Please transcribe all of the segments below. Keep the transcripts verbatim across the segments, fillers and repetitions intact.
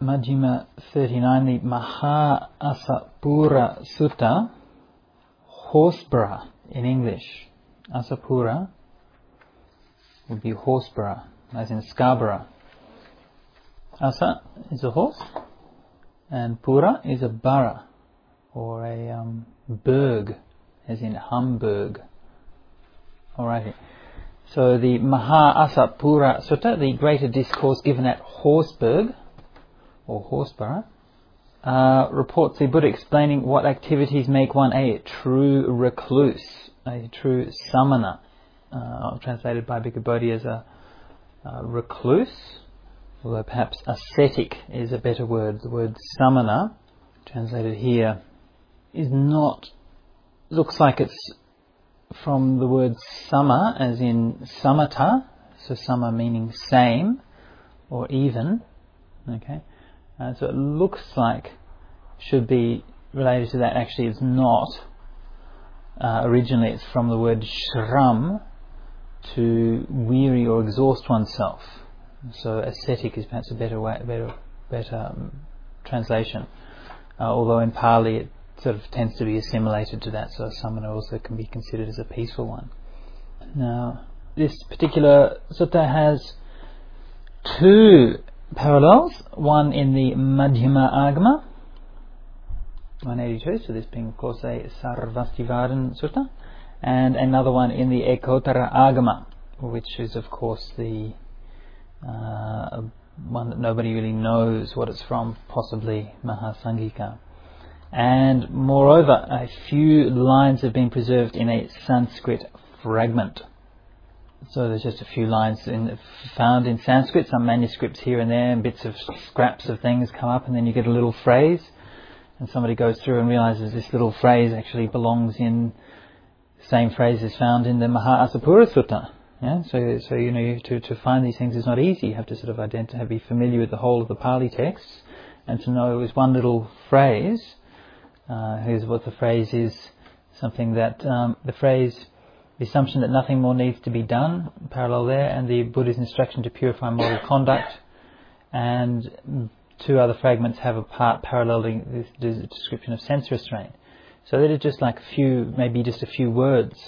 Majjhima thirty-nine, the Maha Asapura Sutta, Horseborough in English. Asapura would be Horseborough, as in Scarborough. Asa is a horse, and Pura is a borough, or a um, burg, as in Hamburg. Alrighty. So the Maha Asapura Sutta, the greater discourse given at Horsburgh, or Horseborough, uh, reports the Buddha explaining what activities make one a true recluse, a true samana, uh, translated by Bhikkhu Bodhi as a uh, recluse, although perhaps ascetic is a better word. The word samana, translated here, is not, looks like it's from the word sama, as in samatha, so sama meaning same or even, okay. Uh, so it looks like should be related to that. Actually, it's not. Uh, originally, it's from the word shram, to weary or exhaust oneself. So ascetic is perhaps a better way, better, better um, translation. Uh, although in Pali it sort of tends to be assimilated to that. So samana also can be considered as a peaceful one. Now, this particular sutta has two parallels, one in the Majjhima Agama, one eighty-two, so this being of course a Sarvastivadin Sutta, and another one in the Ekottara Agama, which is of course the uh, one that nobody really knows what it's from, possibly Mahasangika. And moreover, a few lines have been preserved in a Sanskrit fragment. So there's just a few lines in, found in Sanskrit, some manuscripts here and there, and bits of scraps of things come up, and then you get a little phrase, and somebody goes through and realizes this little phrase actually belongs in the same phrase as found in the Maha Asapura Sutta. Yeah? So, so you know, you, to to find these things is not easy. You have to sort of identify, be familiar with the whole of the Pali texts, and to know it was one little phrase. Uh, here's what the phrase is: something that um, the phrase. The assumption that nothing more needs to be done, parallel there, and the Buddha's instruction to purify moral conduct. And two other fragments have a part paralleling the description of sense restraint. So that is just like a few, maybe just a few words.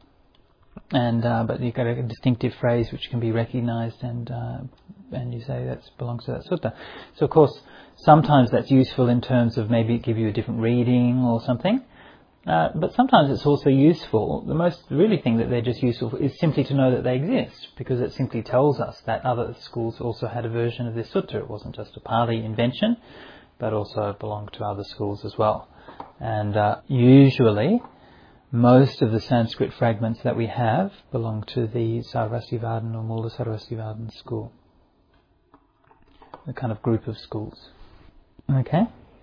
And uh, but you've got a distinctive phrase which can be recognised, and uh, and you say that belongs to that sutta. So of course, sometimes that's useful in terms of maybe give you a different reading or something. Uh, but sometimes it's also useful. The most really thing that they're just useful for is simply to know that they exist, because it simply tells us that other schools also had a version of this sutta. It wasn't just a Pali invention, but also belonged to other schools as well. And uh, usually, most of the Sanskrit fragments that we have belong to the Sarvastivadin or Mula Sarvastivadin school, the kind of group of schools. Okay?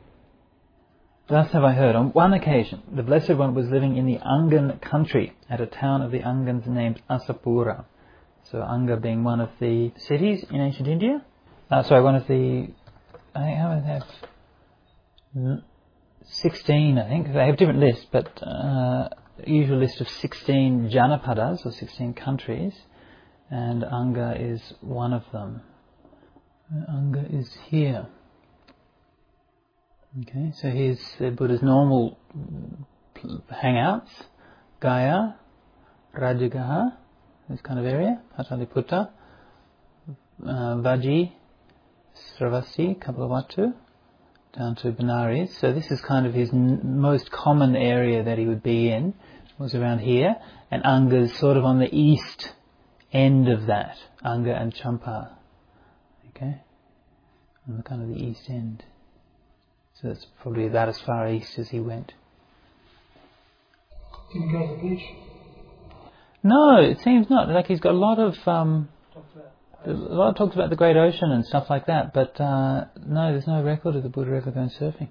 Thus have I heard, on one occasion, the Blessed One was living in the Angan country, at a town of the Angans named Asapura. So Anga being one of the cities in ancient India. Uh, sorry, one of the, I think how many they have? sixteen, I think. They have different lists, but uh, usual list of sixteen Janapadas, or sixteen countries, and Anga is one of them. Anga is here. Okay, so here's the Buddha's normal hangouts: Gaya, Rajagaha, this kind of area, Pataliputta, uh, Vaji, Sravasti, Kapilavatthu, down to Benares. So this is kind of his n- most common area that he would be in, was around here, and Anga's sort of on the east end of that, Anga and Champa. Okay, on the kind of the east end. So that's probably about as far east as he went. Did he go to the beach? No, it seems not. Like he's got a lot of um, a lot of talks about the Great Ocean and stuff like that. But uh, no, there's no record of the Buddha ever going surfing.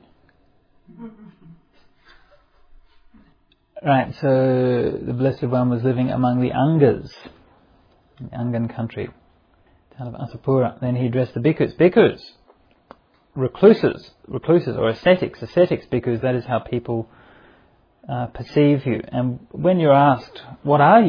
Right. So the Blessed One was living among the Angas, in the Angan country, town of Asapura. Then he addressed the bhikkhus. Bhikkhus. Recluses, recluses or ascetics, ascetics, because that is how people uh, perceive you. And when you're asked, what are you?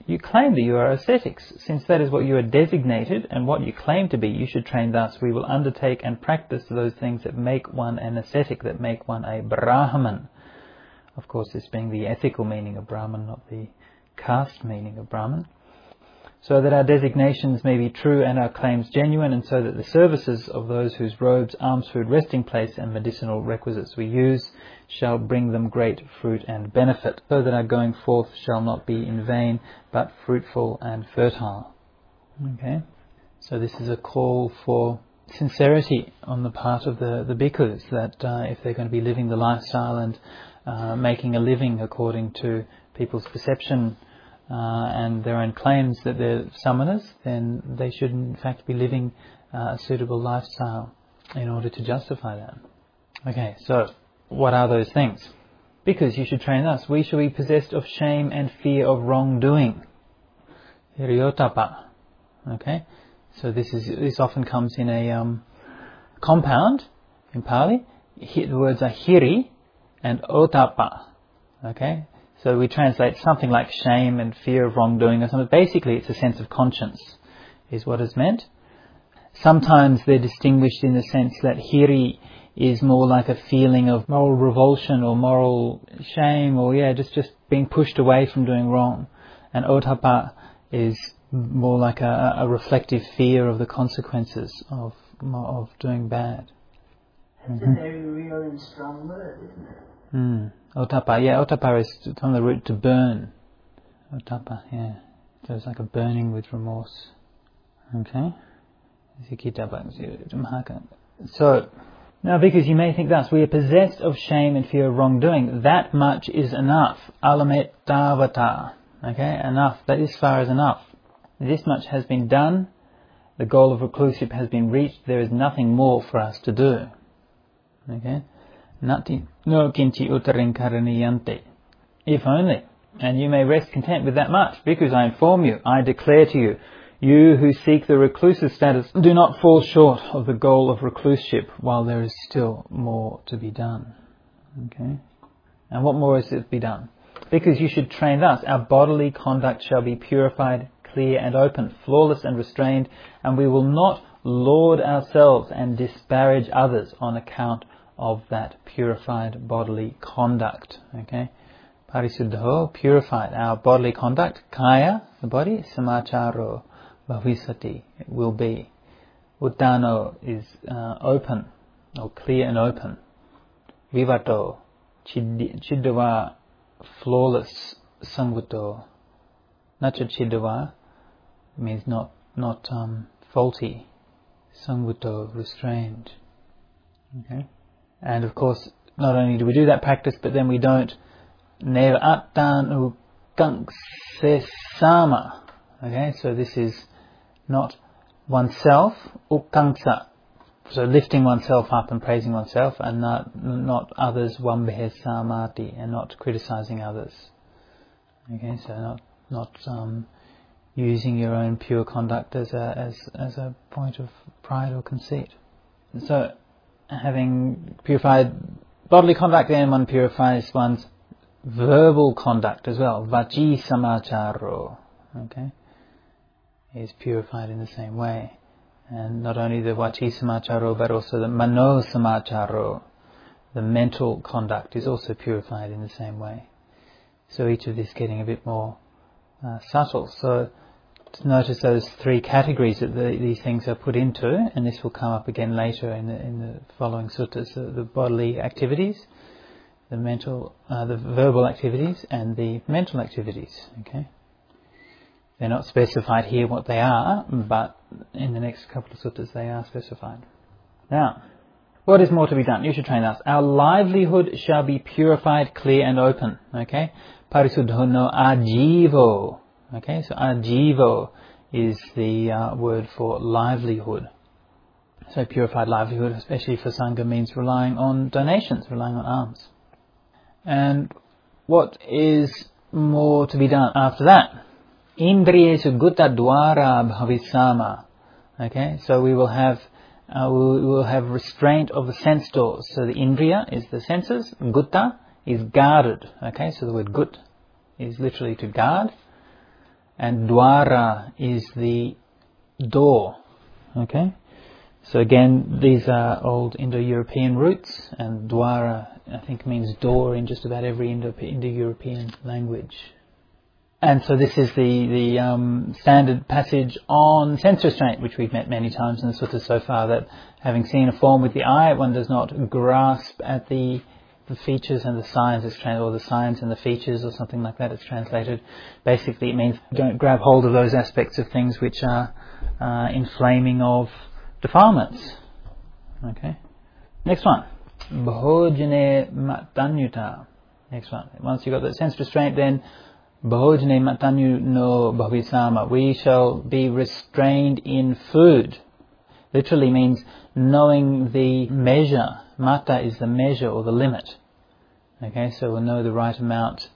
You claim that you are ascetics. Since that is what you are designated and what you claim to be, you should train thus. We will undertake and practice those things that make one an ascetic, that make one a Brahman. Of course, this being the ethical meaning of Brahman, not the caste meaning of Brahman. So that our designations may be true and our claims genuine, and so that the services of those whose robes, alms, food, resting place, and medicinal requisites we use shall bring them great fruit and benefit, so that our going forth shall not be in vain, but fruitful and fertile. Okay, so this is a call for sincerity on the part of the, the bhikkhus, that uh, if they're going to be living the lifestyle and uh, making a living according to people's perception Uh, and their own claims that they're samanas, then they should in fact be living uh, a suitable lifestyle in order to justify that. Okay, so what are those things? Because you should train us. We shall be possessed of shame and fear of wrongdoing. Hiriotapa. Okay, so this is this often comes in a um, compound in Pali. The words are hiri and otapa. Okay. So we translate something like shame and fear of wrongdoing or something. Basically, it's a sense of conscience, is what is meant. Sometimes they're distinguished in the sense that hiri is more like a feeling of moral revulsion or moral shame, or yeah, just, just being pushed away from doing wrong. And otapa is more like a, a reflective fear of the consequences of of doing bad. It's mm-hmm. a very real and strong word, isn't it? Mm. Otapa, yeah, otapa is from the root to burn. Otapa, yeah. So it's like a burning with remorse. Okay? So, now because you may think thus, we are possessed of shame and fear of wrongdoing. That much is enough. Alamet tavata. Okay, enough. That is far as enough. This much has been done. The goal of recluseship has been reached. There is nothing more for us to do. Okay? Nati no kinchi utarinkaraniyante. If only, and you may rest content with that much, because I inform you, I declare to you, you who seek the reclusive status, do not fall short of the goal of recluseship, while there is still more to be done. Okay? And what more is to be done? Because you should train thus, our bodily conduct shall be purified, clear and open, flawless and restrained, and we will not laud ourselves and disparage others on account of that purified bodily conduct. Okay? Parisuddho, purified. Our bodily conduct, kaya, the body, samacharo, bhavisati, it will be. Uddano is uh, open, or clear and open. Vivato, chiddava, flawless. Sangvuto, nacha chiddava means not not um, faulty. Sangvuto, restrained. Okay? And of course, not only do we do that practice, but then we don't neva attanu kangsesama. Okay, so this is not oneself, ukangsa, so lifting oneself up and praising oneself, and not not others, wambehesamati, and not criticizing others. Okay, so not not um, using your own pure conduct as a as as a point of pride or conceit. So, having purified bodily conduct, then one purifies one's verbal conduct as well. Vachi samacharo, okay, is purified in the same way. And not only the vachi samacharo, but also the mano samacharo, the mental conduct, is also purified in the same way. So each of these getting a bit more uh, subtle. So notice those three categories that the, these things are put into, and this will come up again later in the, in the following suttas: the, the bodily activities, the mental, uh, the verbal activities, and the mental activities. Okay, they're not specified here what they are, but in the next couple of suttas they are specified. Now, what is more to be done? You should train us. Our livelihood shall be purified, clear, and open. Okay, parisuddho no ajivo. Okay, so ajivo is the uh, word for livelihood. So purified livelihood, especially for Sangha, means relying on donations, relying on alms. And what is more to be done after that? Indriyesu gutta dwara bhavisama. Okay, so we will have uh, we will have restraint of the sense doors. So the indriya is the senses, gutta is guarded. Okay, so the word gut is literally to guard. and dwara is the door. Okay? So again, these are old Indo-European roots, and dwara, I think, means door in just about every Indo- Indo-European language. And so this is the, the um, standard passage on sense restraint, which we've met many times in the sutta so far, that having seen a form with the eye, one does not grasp at the the features and the signs, it's trans- or the signs and the features, or something like that, it's translated. Basically it means don't grab hold of those aspects of things which are uh, inflaming of defilements. Okay. Next one. Bhojane matanyuta. Next one. Once you've got that sense restraint, then Bhojane matanyu no bhavisama. We shall be restrained in food. Literally means knowing the measure. Mata is the measure or the limit. Okay, so we'll know the right amount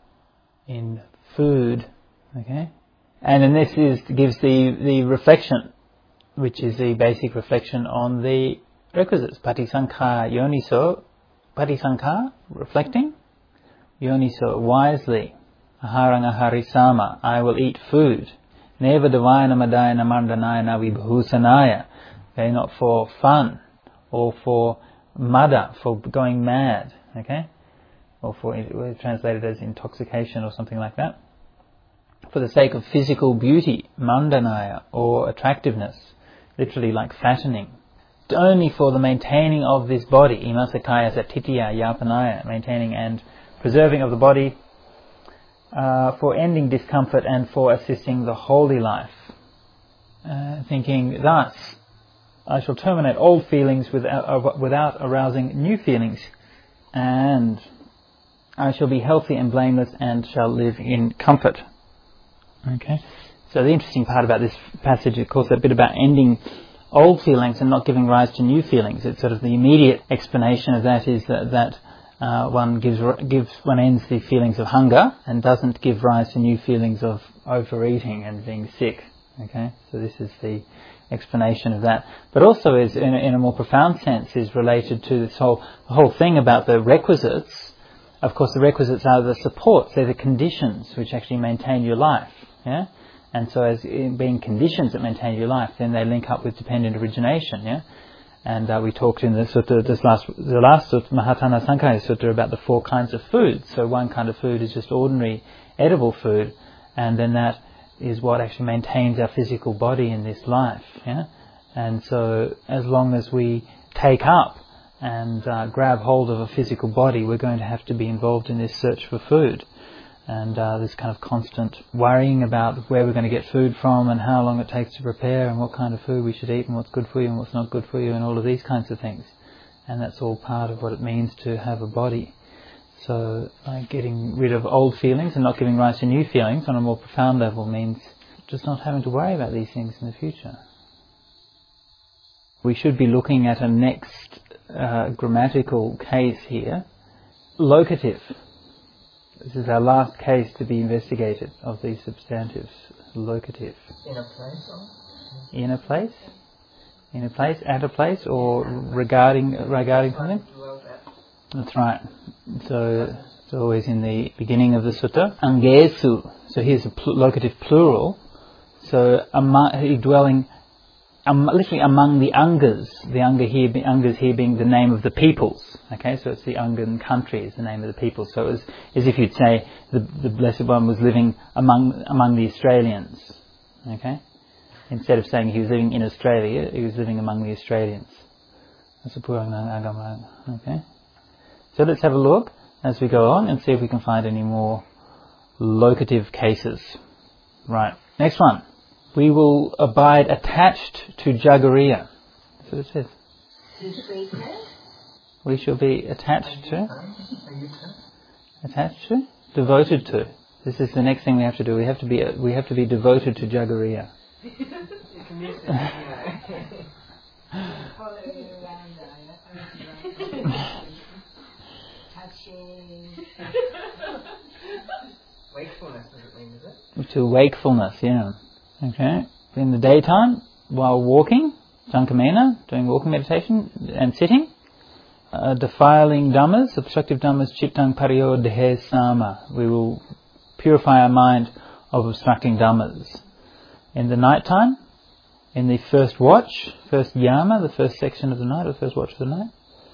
in food. Okay. And then this is gives the, the reflection, which is the basic reflection on the requisites. Patisankha yoniso. Patisankha, reflecting. Yoniso, wisely. Aharang aharisama, I will eat food. Neva devayana madayana mandanayana vibhusanaya. Okay, not for fun, or for mada, for going mad, okay? Or for, it's translated as intoxication or something like that. For the sake of physical beauty, mandanaya, or attractiveness, literally like fattening. Only for the maintaining of this body, imasakaya satitiya yapanaya, maintaining and preserving of the body, uh, for ending discomfort and for assisting the holy life. Uh, thinking thus, I shall terminate old feelings without, uh, without arousing new feelings, and I shall be healthy and blameless and shall live in comfort. Okay. So the interesting part about this passage, of course, a bit about ending old feelings and not giving rise to new feelings. It's sort of the immediate explanation of that is that, that uh, one gives gives one ends the feelings of hunger and doesn't give rise to new feelings of overeating and being sick. Okay. So this is the explanation of that, but also is in a, in a more profound sense is related to this whole the whole thing about the requisites. Of course, the requisites are the supports; they're the conditions which actually maintain your life. Yeah, and so as being conditions that maintain your life, then they link up with dependent origination. Yeah, and uh, we talked in the sutta, this last the last sutta, Mahatana Sankaya Sutta, about the four kinds of food. So one kind of food is just ordinary edible food, and then that is what actually maintains our physical body in this life. Yeah? And so as long as we take up and uh, grab hold of a physical body, we're going to have to be involved in this search for food. And uh, this kind of constant worrying about where we're going to get food from and how long it takes to prepare and what kind of food we should eat and what's good for you and what's not good for you and all of these kinds of things. And that's all part of what it means to have a body. So like getting rid of old feelings and not giving rise to new feelings on a more profound level means just not having to worry about these things in the future. We should be looking at a next uh, grammatical case here. Locative. This is our last case to be investigated of these substantives. Locative. In a place or? In a place? In a place, at a place, or regarding regarding something? That's right. So it's always in the beginning of the sutta. Angesu. So here's a pl- locative plural. So among, dwelling, um, literally among the Angas. The Anga here, Angas here being the name of the peoples. Okay, so it's the Angan country is the name of the people. So it was as if you'd say the, the Blessed One was living among among the Australians. Okay, instead of saying he was living in Australia, he was living among the Australians. That's a Purana Agama. Okay. So let's have a look as we go on and see if we can find any more locative cases. Right. Next one. We will abide attached to Jagariya. That's what it says. We shall be attached to. Attached to? Devoted to. This is the next thing we have to do. We have to be we have to be devoted to Jagariya. Wakefulness, does it mean, is it? To wakefulness, yeah. Okay. In the daytime, while walking, Sankamena, doing walking meditation and sitting, uh, defiling dhammas, obstructive dhammas, chittang pariyo dehe sama. We will purify our mind of obstructing dhammas. In the night time, in the first watch, first yama, the first section of the night, or the first watch of the night,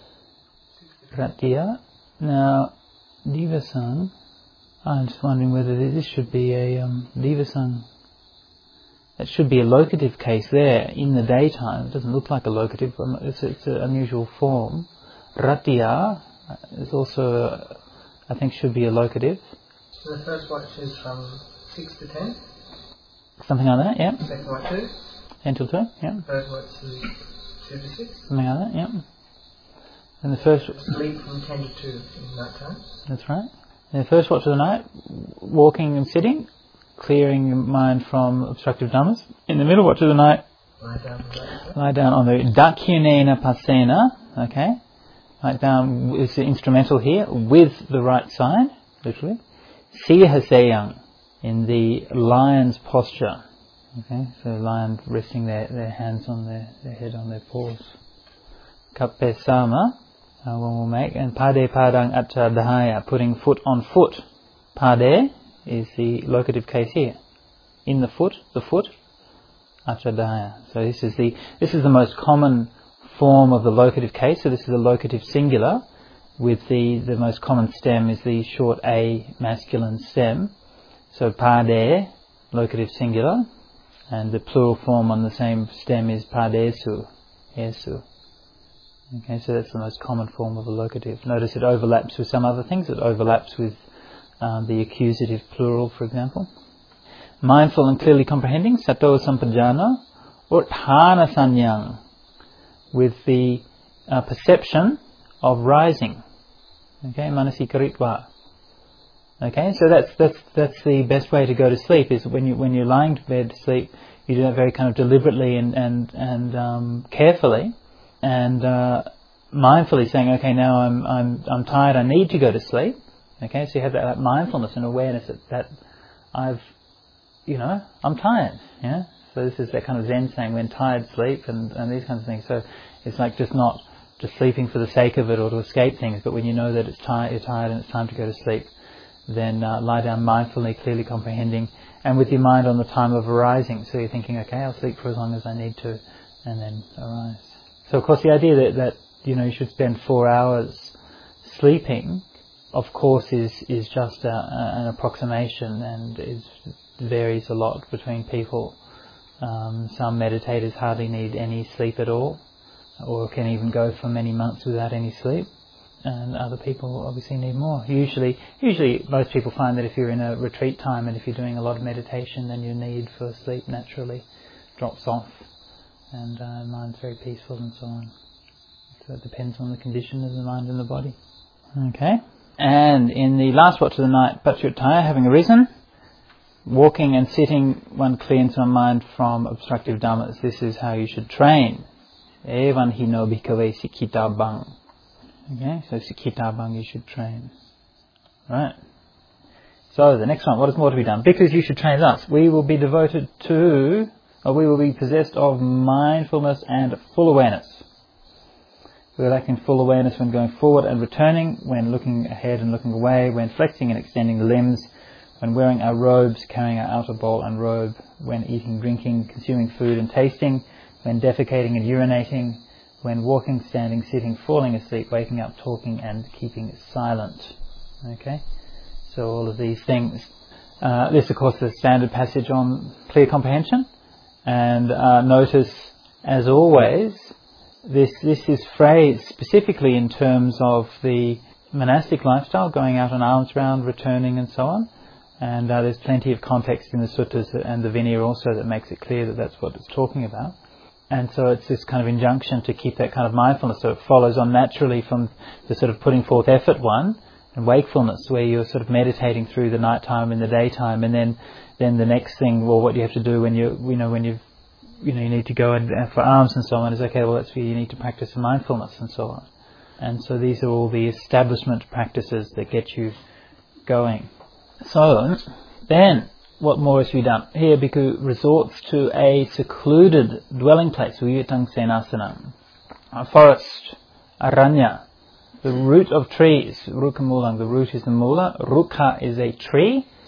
Ratya. Now, Divasang, I'm just wondering whether this should be a um, Divasang. It should be a locative case there in the daytime. It doesn't look like a locative, but it's, it's an unusual form. Ratya is also, a, I think, should be a locative. So the first watch is from six to ten? Something like that, yeah. Second watch two? ten till two, yeah. Third watch is two to six? Something like that, yeah. And the first... Sleep from ten to two in night time? That's right. And the first watch of the night, walking and sitting, clearing your mind from obstructive dhammas. In the middle watch of the night, Lie down, right? lie down on the Dakyunena Pasena, okay? Lie down is the instrumental here, with the right side, literally. Sihaseyang, in the lion's posture. Okay, so lion resting their, their hands on their, their head on their paws. Kapesama, uh, one will make, and Pade Padang Achadhaya, putting foot on foot. Pade is the locative case here. In the foot, the foot, Achadhaya. So this is the this is the most common form of the locative case. So this is the locative singular, with the, the most common stem is the short A masculine stem. So Pade, locative singular. And the plural form on the same stem is padesu, esu. Okay, so that's the most common form of a locative. Notice it overlaps with some other things. It overlaps with um, the accusative plural, for example. Mindful and clearly comprehending, sato sampajana, uthana sanyang, with the uh, perception of rising. Okay, manasikaritva. Okay, so that's that's that's the best way to go to sleep. Is when you when you're lying to bed to sleep, you do that very kind of deliberately and and and um, carefully, and uh, mindfully saying, okay, now I'm I'm I'm tired. I need to go to sleep. Okay, so you have that, that mindfulness and awareness that, that I've, you know, I'm tired. Yeah. So this is that kind of Zen saying, when tired, sleep, and and these kinds of things. So it's like just not just sleeping for the sake of it or to escape things, but when you know that it's tired, you're tired, and it's time to go to sleep, then uh, lie down mindfully, clearly comprehending, and with your mind on the time of arising. So you're thinking, okay, I'll sleep for as long as I need to, and then arise. So of course the idea that, that you know you should spend four hours sleeping, of course, is is just a, a, an approximation, and is varies a lot between people. Um, some meditators hardly need any sleep at all, or can even go for many months without any sleep. And other people obviously need more. Usually, usually most people find that if you're in a retreat time and if you're doing a lot of meditation, then your need for sleep naturally drops off, and uh, mind's very peaceful and so on. So it depends on the condition of the mind and the body. Okay. And in the last watch of the night, Paccayuttaya, having arisen, walking and sitting, one cleans one mind from obstructive dhammas. This is how you should train. Evan hino bhikkhave sikkhitta bang. Okay, so sikkhitta bang you should train. Right. So the next one, what is more to be done? Because you should train thus. We will be devoted to, or we will be possessed of mindfulness and full awareness. We will act in full awareness when going forward and returning, when looking ahead and looking away, when flexing and extending the limbs, when wearing our robes, carrying our outer bowl and robe, when eating, drinking, consuming food and tasting, when defecating and urinating, when walking, standing, sitting, falling asleep, waking up, talking and keeping silent. Okay? So all of these things. Uh, this of course is the standard passage on clear comprehension. And uh, notice, as always, this this is phrased specifically in terms of the monastic lifestyle, going out on alms round, returning and so on. And uh, there's plenty of context in the suttas and the Vinaya also that makes it clear that that's what it's talking about. And so it's this kind of injunction to keep that kind of mindfulness. So it follows on naturally from the sort of putting forth effort one, and wakefulness, where you're sort of meditating through the night time and the daytime, and then then the next thing, well, what do you have to do when you you know when you've you know you need to go and uh, for alms and so on, is okay, well, that's where you need to practice mindfulness and so on. And so these are all the establishment practices that get you going. So then, what more is to be done? Here, Bhikkhu resorts to a secluded dwelling place, Viyutang Senasanam, a forest, aranya, the root of trees, Rukha Mulang, the root is the mula, Rukha is a tree,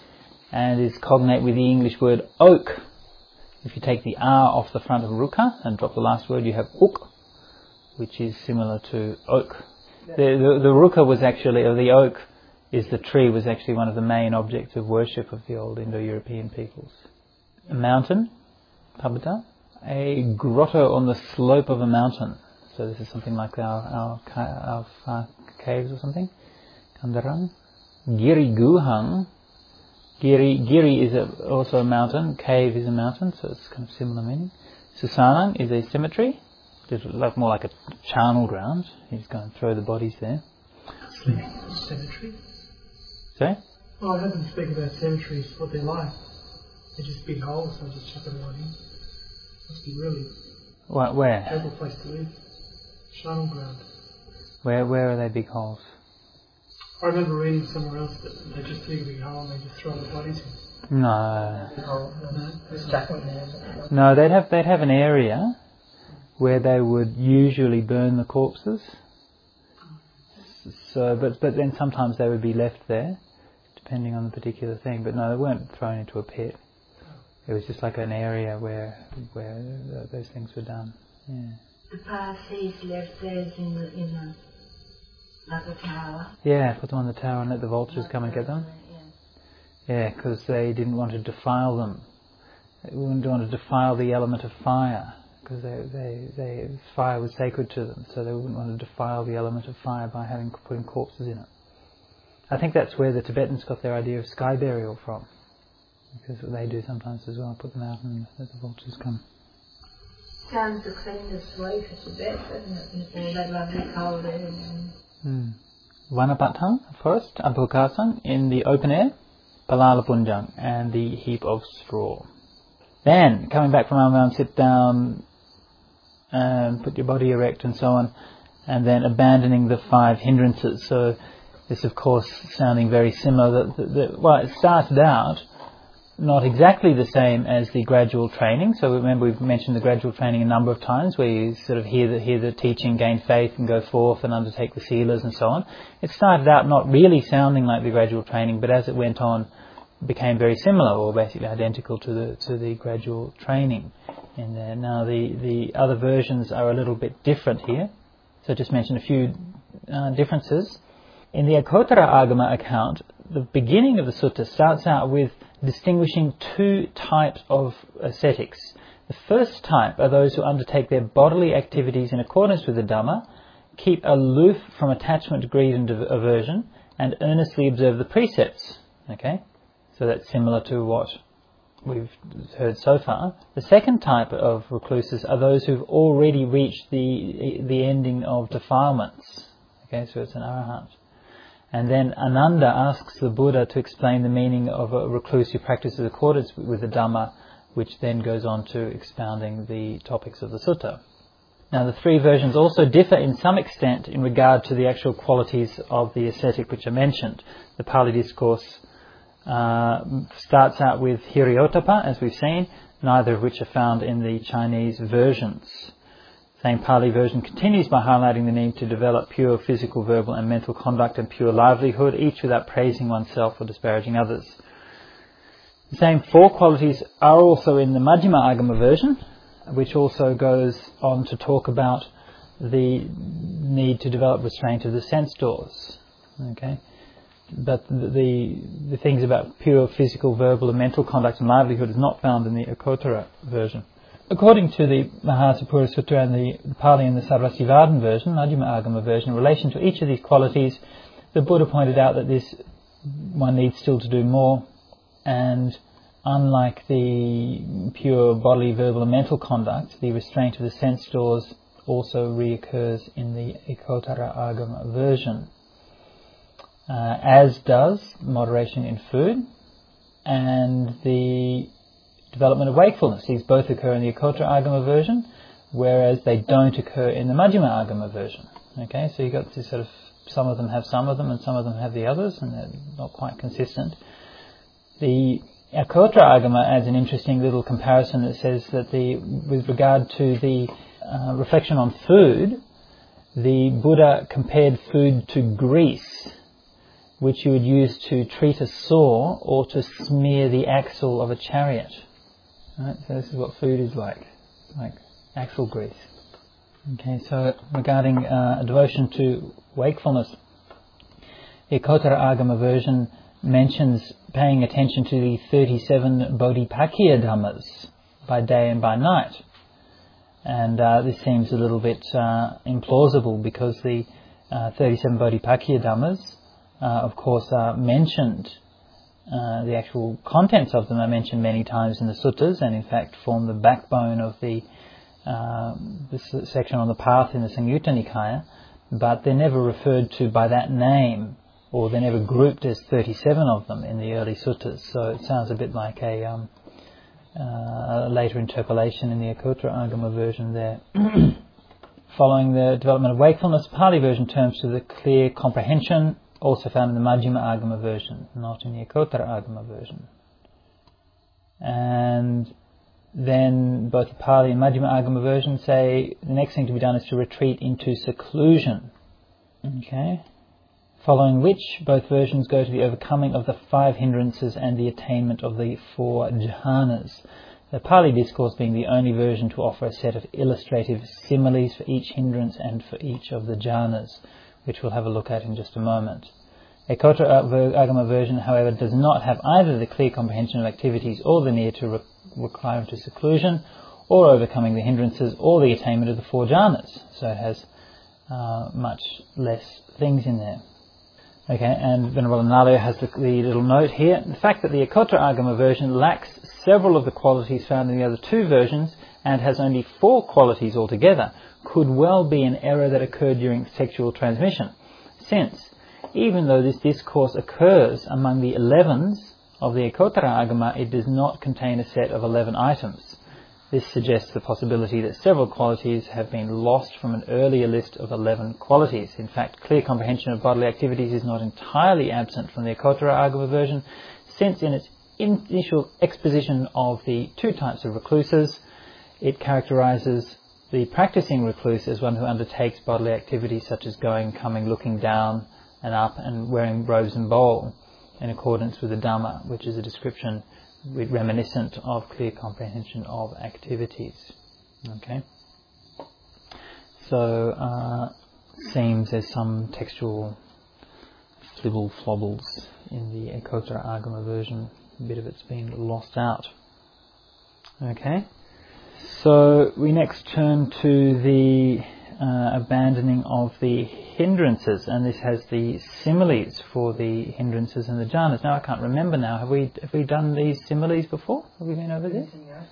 and is cognate with the English word oak. If you take the R off the front of ruka and drop the last word, you have uk, which is similar to oak. The, the, the ruka was actually, or the oak is the tree, was actually one of the main objects of worship of the old Indo-European peoples. A mountain, pabata, a grotto on the slope of a mountain. So this is something like our, our, our, our caves or something. Kandarang. Giri guhang. Giri, giri is a, also a mountain, cave is a mountain, so it's kind of similar meaning. Susanang is a cemetery, it's like, more like a charnel ground. He's going to throw the bodies there. Cemetery? Sorry? Oh, I heard them speak about cemeteries, what they're like. They're just big holes, so just chuck everyone in. Must be really What, where? a terrible place to live. Charnel ground. Where, where are they big holes? I remember reading somewhere else that they just dig a big hole and they just throw the bodies in. No. Oh, no. Just chuck them there. No, they'd have, they'd have an area where they would usually burn the corpses. So, but, but then sometimes they would be left there, depending on the particular thing. But no, they weren't thrown into a pit. It was just like an area where, where those things were done. Yeah. The Parsis left theirs in the, in the, like a tower. Yeah, put them on the tower and let the vultures come and get them. Yeah, because they didn't want to defile them. They didn't want to defile the element of fire, because they, they, they, fire was sacred to them, so they wouldn't want to defile the element of fire by having putting corpses in it. I think that's where the Tibetans got their idea of sky burial from, because they do sometimes as well, put them out and let the vultures come. Sounds the cleanest way for Tibet, doesn't it? With all that lovely cold air. Mm. Vanapattang, forest, Abhokasang, in the open air, Palala Punjang, and the heap of straw. Then, coming back from Amam, sit down, and put your body erect and so on, and then abandoning the five hindrances. So, this of course sounding very similar. That, that, that, well, it started out not exactly the same as the gradual training. So remember, we've mentioned the gradual training a number of times, where you sort of hear the, hear the teaching, gain faith and go forth and undertake the sealers and so on. It started out not really sounding like the gradual training, but as it went on, became very similar, or basically identical to the to the gradual training in there. Now the, the other versions are a little bit different here. So just mention a few uh, differences. In the Akotara Agama account, the beginning of the sutta starts out with distinguishing two types of ascetics. The first type are those who undertake their bodily activities in accordance with the Dhamma, keep aloof from attachment, greed and aversion, and earnestly observe the precepts. Okay? So that's similar to what we've heard so far. The second type of recluses are those who've already reached the the ending of defilements. Okay, so it's an arahant. And then Ananda asks the Buddha to explain the meaning of a recluse who practices accordance with the Dhamma, which then goes on to expounding the topics of the sutta. Now the three versions also differ in some extent in regard to the actual qualities of the ascetic which are mentioned. The Pali discourse uh, starts out with Hiriotapa, as we've seen, neither of which are found in the Chinese versions. The same Pali version continues by highlighting the need to develop pure physical, verbal and mental conduct and pure livelihood, each without praising oneself or disparaging others. The same four qualities are also in the Majjhima Agama version, which also goes on to talk about the need to develop restraint of the sense doors. Okay, but the, the the things about pure physical, verbal and mental conduct and livelihood is not found in the Akotara version. According to the Mahasapura Sutta and the Pali and the Sarvasivadin version, Majjhima Agama version, in relation to each of these qualities, the Buddha pointed out that this one needs still to do more, and unlike the pure bodily, verbal and mental conduct, the restraint of the sense doors also reoccurs in the Akotara Agama version, uh, as does moderation in food and the development of wakefulness. These both occur in the Akotara Agama version, whereas they don't occur in the Majjhima Agama version. Okay, so you've got this sort of, some of them have some of them and some of them have the others, and they're not quite consistent. The Akotara Agama adds an interesting little comparison that says that the with regard to the uh, reflection on food, the Buddha compared food to grease, which you would use to treat a sore or to smear the axle of a chariot. Right? So this is what food is like, like axle grease. Okay, so regarding uh, devotion to wakefulness, the Ekotara Agama version mentions paying attention to the thirty-seven Bodhipakkhya Dhammas by day and by night. And uh, this seems a little bit uh, implausible because the uh, thirty-seven Bodhipakkhya Dhammas, uh, of course, are mentioned. Uh, the actual contents of them are mentioned many times in the suttas, and in fact form the backbone of the, uh, the section on the path in the Samyutta Nikaya, but they're never referred to by that name, or they're never grouped as thirty-seven of them in the early suttas. So it sounds a bit like a, um, uh, a later interpolation in the Ekotara Agama version there. Following the development of wakefulness, Pali version turns to the clear comprehension, also found in the Majjhima Agama version, not in the Ekotara Agama version. And then both the Pali and Majjhima Agama version say the next thing to be done is to retreat into seclusion. Okay? Following which, both versions go to the overcoming of the five hindrances and the attainment of the four jhanas. The Pali discourse being the only version to offer a set of illustrative similes for each hindrance and for each of the jhanas, which we'll have a look at in just a moment. Ekotara Agama version, however, does not have either the clear comprehension of activities or the near to re- require into seclusion, or overcoming the hindrances, or the attainment of the four jhanas. So it has uh, much less things in there. Okay, and Venerable Analayo has the, the little note here. The fact that the Ekotara Agama version lacks several of the qualities found in the other two versions and has only four qualities altogether could well be an error that occurred during sexual transmission, since even though this discourse occurs among the elevens of the Ekotara Agama, it does not contain a set of eleven items. This suggests the possibility that several qualities have been lost from an earlier list of eleven qualities. In fact, clear comprehension of bodily activities is not entirely absent from the Ekotara Agama version, since in its initial exposition of the two types of recluses, it characterizes the practicing recluse as one who undertakes bodily activities such as going, coming, looking down and up, and wearing robes and bowl, in accordance with the Dhamma, which is a description reminiscent of clear comprehension of activities. Okay. So, uh, seems there's some textual flibble flobbles in the Ekotara Agama version. A bit of it's been lost out. Okay. So we next turn to the uh, abandoning of the hindrances, and this has the similes for the hindrances and the jhanas. Now I can't remember now. Have we have we done these similes before? Have we been over this?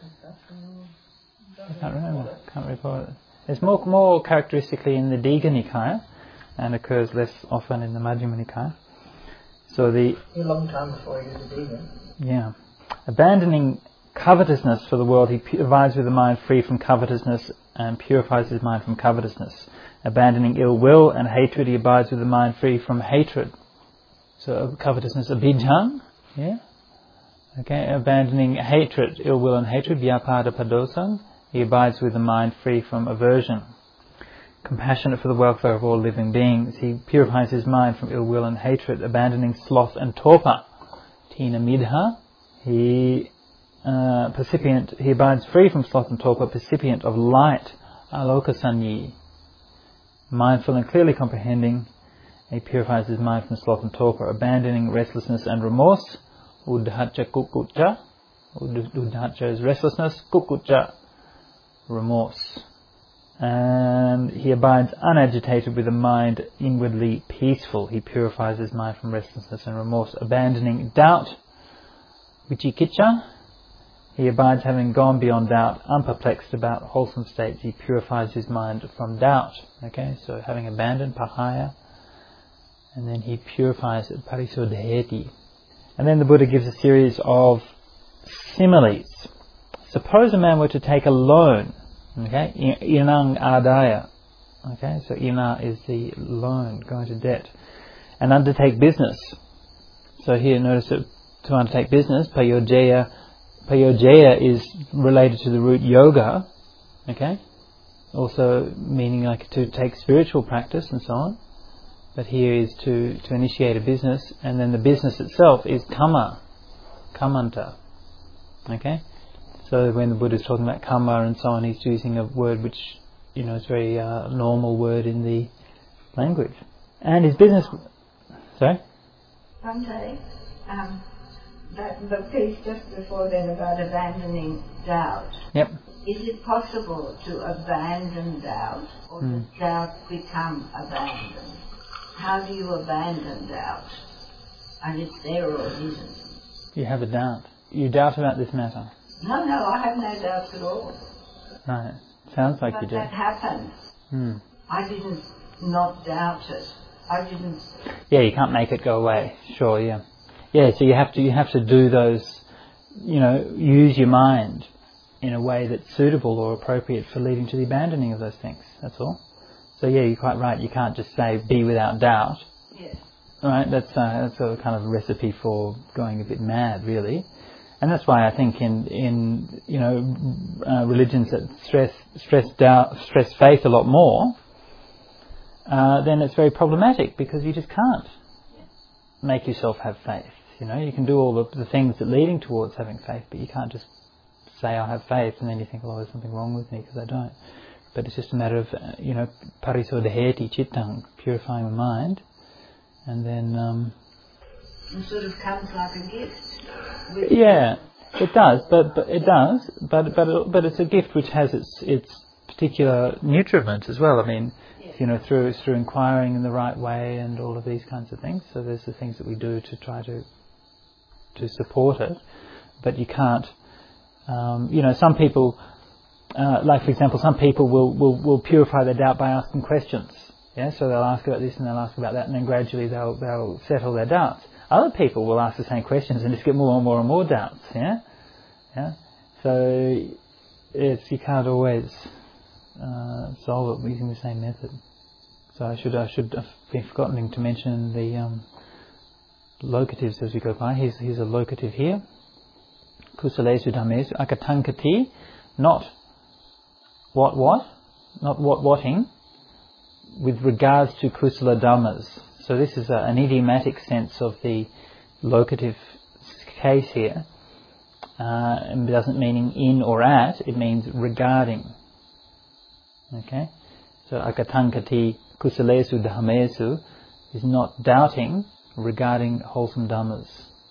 I can't remember. Can't recall it. It's more more characteristically in the Digha Nikaya, and occurs less often in the Majjhima Nikaya. So the a long time before he did the Digha. Yeah, abandoning covetousness for the world, he provides with a mind free from covetousness and purifies his mind from covetousness. Abandoning ill will and hatred, he abides with a mind free from hatred. So covetousness, abhijjhang, yeah. Okay, abandoning hatred, ill will and hatred, vyapada padosang, he abides with a mind free from aversion. Compassionate for the welfare of all living beings, he purifies his mind from ill will and hatred. Abandoning sloth and torpor, tina midha, he Uh, percipient, he abides free from sloth and torpor, percipient of light, alokasanyi. Mindful and clearly comprehending, he purifies his mind from sloth and torpor. Abandoning restlessness and remorse, uddhacha kukkucca, uddhacha is restlessness, kukkucca, remorse. And he abides unagitated with a mind inwardly peaceful. He purifies his mind from restlessness and remorse. Abandoning doubt, vicikicca, he abides having gone beyond doubt, unperplexed about wholesome states. He purifies his mind from doubt. Okay, so having abandoned pahaya, and then he purifies it, parisodheti. And then the Buddha gives a series of similes. Suppose a man were to take a loan, okay, inang adaya. Okay, so ina is the loan, going to debt, and undertake business. So here, notice that to undertake business, payojeya. Payojeya is related to the root yoga, okay? Also meaning like to take spiritual practice and so on. But here is to, to initiate a business, and then the business itself is kamma, kamanta. Okay? So when the Buddha is talking about kamma and so on, he's using a word which, you know, is a very uh, normal word in the language. And his business... Sorry? Bhante, um, that, the piece just before then about abandoning doubt. Yep. Is it possible to abandon doubt, or Mm. does doubt become abandoned? How do you abandon doubt? And it's there or it isn't? You have a doubt. You doubt about this matter. No, no, I have no doubts at all. Right. Sounds like But you do. that happened. Hmm. I didn't not doubt it. I didn't... Yeah, you can't make it go away. Sure, yeah. Yeah, so you have to you have to do those, you know, use your mind in a way that's suitable or appropriate for leading to the abandoning of those things. That's all. So yeah, you're quite right. You can't just say be without doubt. Yes. Right? That's uh, that's a kind of recipe for going a bit mad, really. And that's why I think in in you know uh, religions that stress stress doubt stress faith a lot more, uh, then it's very problematic because you just can't make yourself have faith. You know, you can do all the, the things that leading towards having faith, but you can't just say I have faith and then you think, oh, there's something wrong with me because I don't. But it's just a matter of uh, you know parisodheti chittang, purifying the mind, and then um, It sort of comes like a gift. With yeah, it does, but, but it does, but but but it's a gift which has its its particular nutriments as well. I mean, Yes. you know, through through inquiring in the right way and all of these kinds of things. So there's the things that we do to try to to support it, but you can't. Um, you know, some people, uh, like for example, some people will, will will purify their doubt by asking questions. Yeah, so they'll ask about this and they'll ask about that, and then gradually they'll they'll settle their doubts. Other people will ask the same questions and just get more and more and more doubts. Yeah, yeah. So it's you can't always uh, solve it using the same method. So I should I should have been forgotten to mention the um, locatives as we go by. Here's here's a locative here. Kusalesu dhammesu akatankati, not what what, not what whating, with regards to kusala dhammas. So this is a, an idiomatic sense of the locative case here. Uh, it doesn't mean in or at, it means regarding. Okay? So akatankati kusalesu dhammesu is not doubting regarding wholesome dhammas.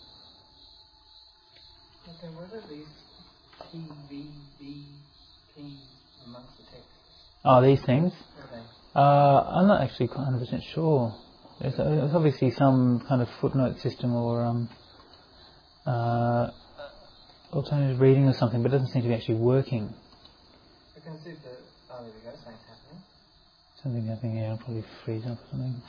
But then what are these T V B Ps amongst the texts? Oh, these things? What are they? Uh, I'm not actually quite one hundred percent sure. There's, there's obviously some kind of footnote system or um, uh, alternative reading or something, but it doesn't seem to be actually working. I can see the... Oh, there we go, something's happening. Something happening here, I'll probably freeze up or something.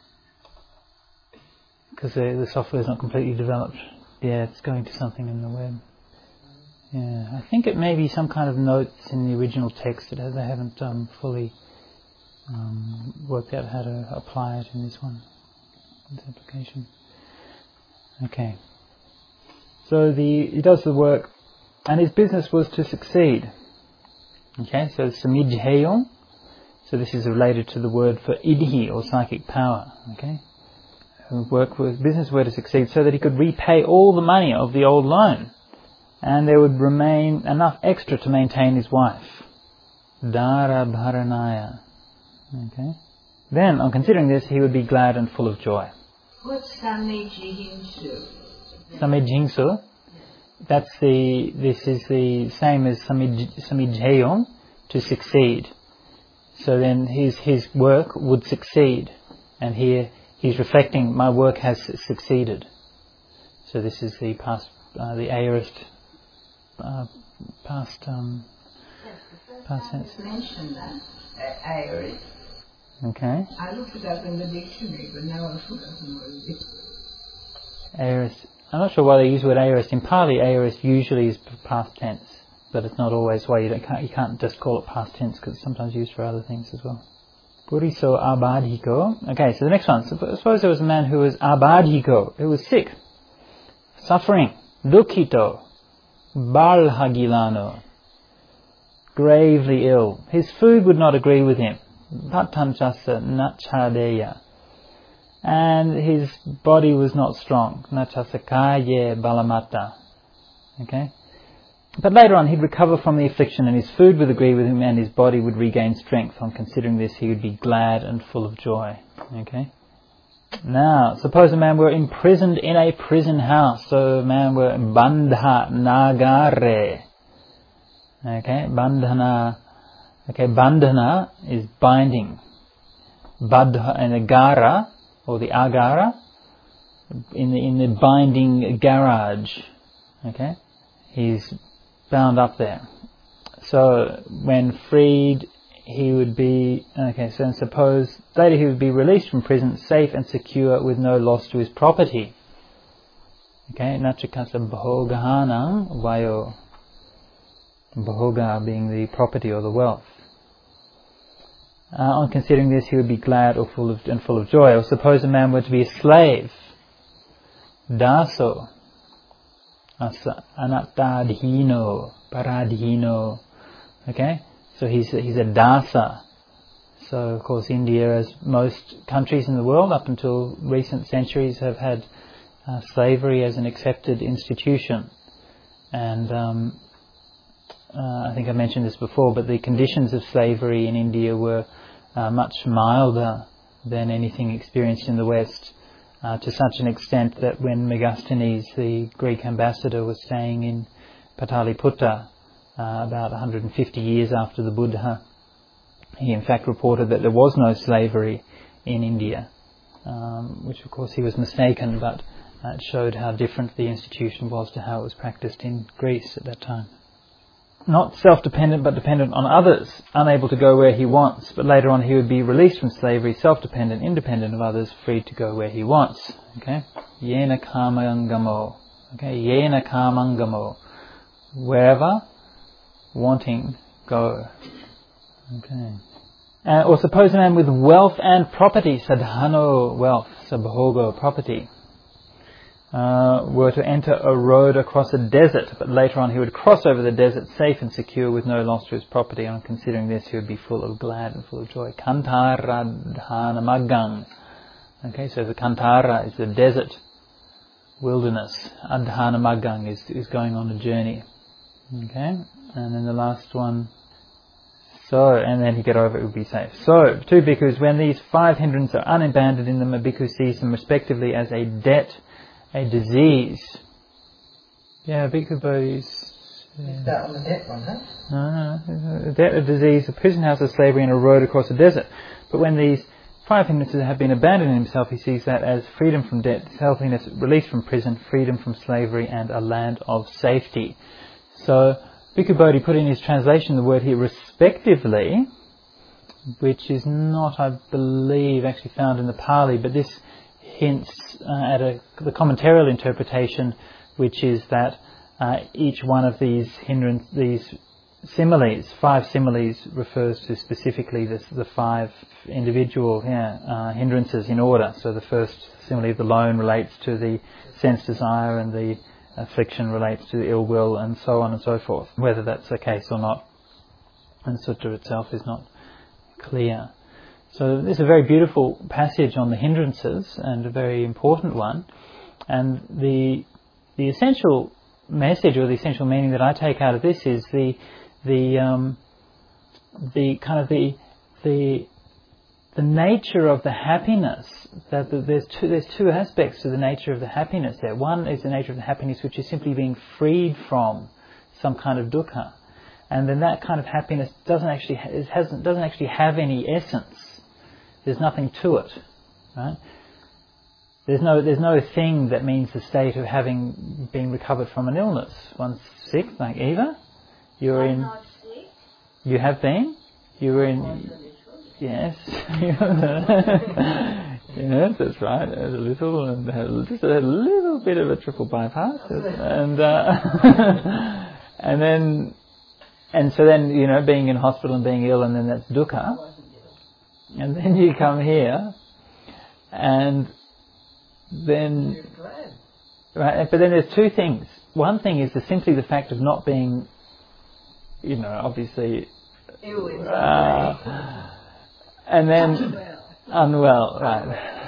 Because the, the software is not completely developed. Yeah, it's going to something in the web. Yeah, I think it may be some kind of notes in the original text that they haven't um, fully um, worked out how to apply it in this one, this application. Okay. So the he does the work, and his business was to succeed. Okay, so samijheyong. So this is related to the word for idhi or psychic power. Okay. Work with business were to succeed so that he could repay all the money of the old loan, and there would remain enough extra to maintain his wife. Dara bharanaya. Okay. Then, on considering this, he would be glad and full of joy. What's samijhimsu? Samijhingsu. That's the. This is the same as samij, samijheyong, to succeed. So then his his work would succeed, and here he's reflecting, my work has succeeded. So this is the past, uh, the aorist, uh, past, um, Yes, the first past time tense. it's mentioned that, uh, aorist. Okay. I looked it up in the dictionary, but now I've forgotten what it is. Aorist. I'm not sure why they use the word aorist. In Pali, aorist usually is past tense, but it's not always why you don't, can't, you can't just call it past tense because it's sometimes used for other things as well. Puriso abadhiko. Okay, so the next one. Suppose there was a man who was abadhiko, who was sick, suffering, dukkito, balhagilano, gravely ill. His food would not agree with him. Bhattanchasa nachadeya. and his body was not strong. Nachasakaye balamata. Okay? But later on he'd recover from the affliction and his food would agree with him and his body would regain strength. On considering this he would be glad and full of joy. Okay? Now, suppose a man were imprisoned in a prison house. So a man were bandha nagare. Okay? Bandhana. Okay, bandhana is binding. Badha and the gara, or the agara, in the, in the binding garage. Okay? He's bound up there. So when freed, he would be, okay, so suppose later he would be released from prison, safe and secure with no loss to his property. Okay, nachakasa bhogahanam vayo. Bhoga being the property or the wealth. Uh, on considering this, he would be glad or full of, and full of joy. Or suppose a man were to be a slave. Daso. Asa, anattadhino, paradhino. Okay? So he's a, he's a dasa. So of course India, as most countries in the world up until recent centuries, have had uh, slavery as an accepted institution. And um, uh, I think I mentioned this before, but the conditions of slavery in India were uh, much milder than anything experienced in the West. Uh, to such an extent that when Megasthenes, the Greek ambassador, was staying in Pataliputta uh, about one hundred fifty years after the Buddha, he in fact reported that there was no slavery in India, um, which of course he was mistaken, but uh, it showed how different the institution was to how it was practiced in Greece at that time. Not self-dependent but dependent on others, unable to go where he wants, but later on he would be released from slavery, self-dependent, independent of others, free to go where he wants. Okay? Yena kamangamo. Okay? Yena kamangamo. Wherever, wanting, go. Okay. Uh, or suppose a man with wealth and property, sadhano, wealth, sabhogo, property, Uh, were to enter a road across a desert, but later on he would cross over the desert safe and secure with no loss to his property. On considering this, he would be full of glad and full of joy. Kantara dhana maggang. Okay, so the Kantara is the desert, wilderness. Adhana maggang is, is going on a journey. Okay, and then the last one. So, and then he get over it, would be safe. So, two bhikkhus, when these five hindrances are unabandoned in them, a bhikkhu sees them respectively as a debt, a disease. Yeah, bhikkhu bodhis. Yeah. Is that on the debt one, huh? No, no, a debt, a disease, a prison house of slavery, and a road across a desert. But when these five hindrances have been abandoned in himself, he sees that as freedom from debt, healthiness, release from prison, freedom from slavery, and a land of safety. So, Bhikkhu Bodhi put in his translation the word here, respectively, which is not, I believe, actually found in the Pali, but this hints uh, at a, the commentarial interpretation, which is that uh, each one of these hindrance, these similes, five similes, refers to specifically this, the five individual yeah, uh, hindrances in order. So the first simile of the loan relates to the sense desire, and the affliction relates to the ill will, and so on and so forth. Whether that's the case or not, and Sutta itself is not clear. So this is a very beautiful passage on the hindrances, and a very important one. And the the essential message, or the essential meaning that I take out of this, is the the um, the kind of the the the nature of the happiness. That there's two there's two aspects to the nature of the happiness there. One is the nature of the happiness which is simply being freed from some kind of dukkha, and then that kind of happiness doesn't actually it hasn't doesn't actually have any essence. There's nothing to it, right? There's no there's no thing that means the state of having been recovered from an illness. One's sick, like Eva. You're I'm in. not sick. You have been. You were in. Yes. Yes, that's right. There's a little, and had just a little bit of a triple bypass, and uh, and then and so then you know being in hospital and being ill, and then that's dukkha. And then you come here, and then, right, but then there's two things. One thing is the, simply the fact of not being, you know, obviously, uh, and then, unwell, right.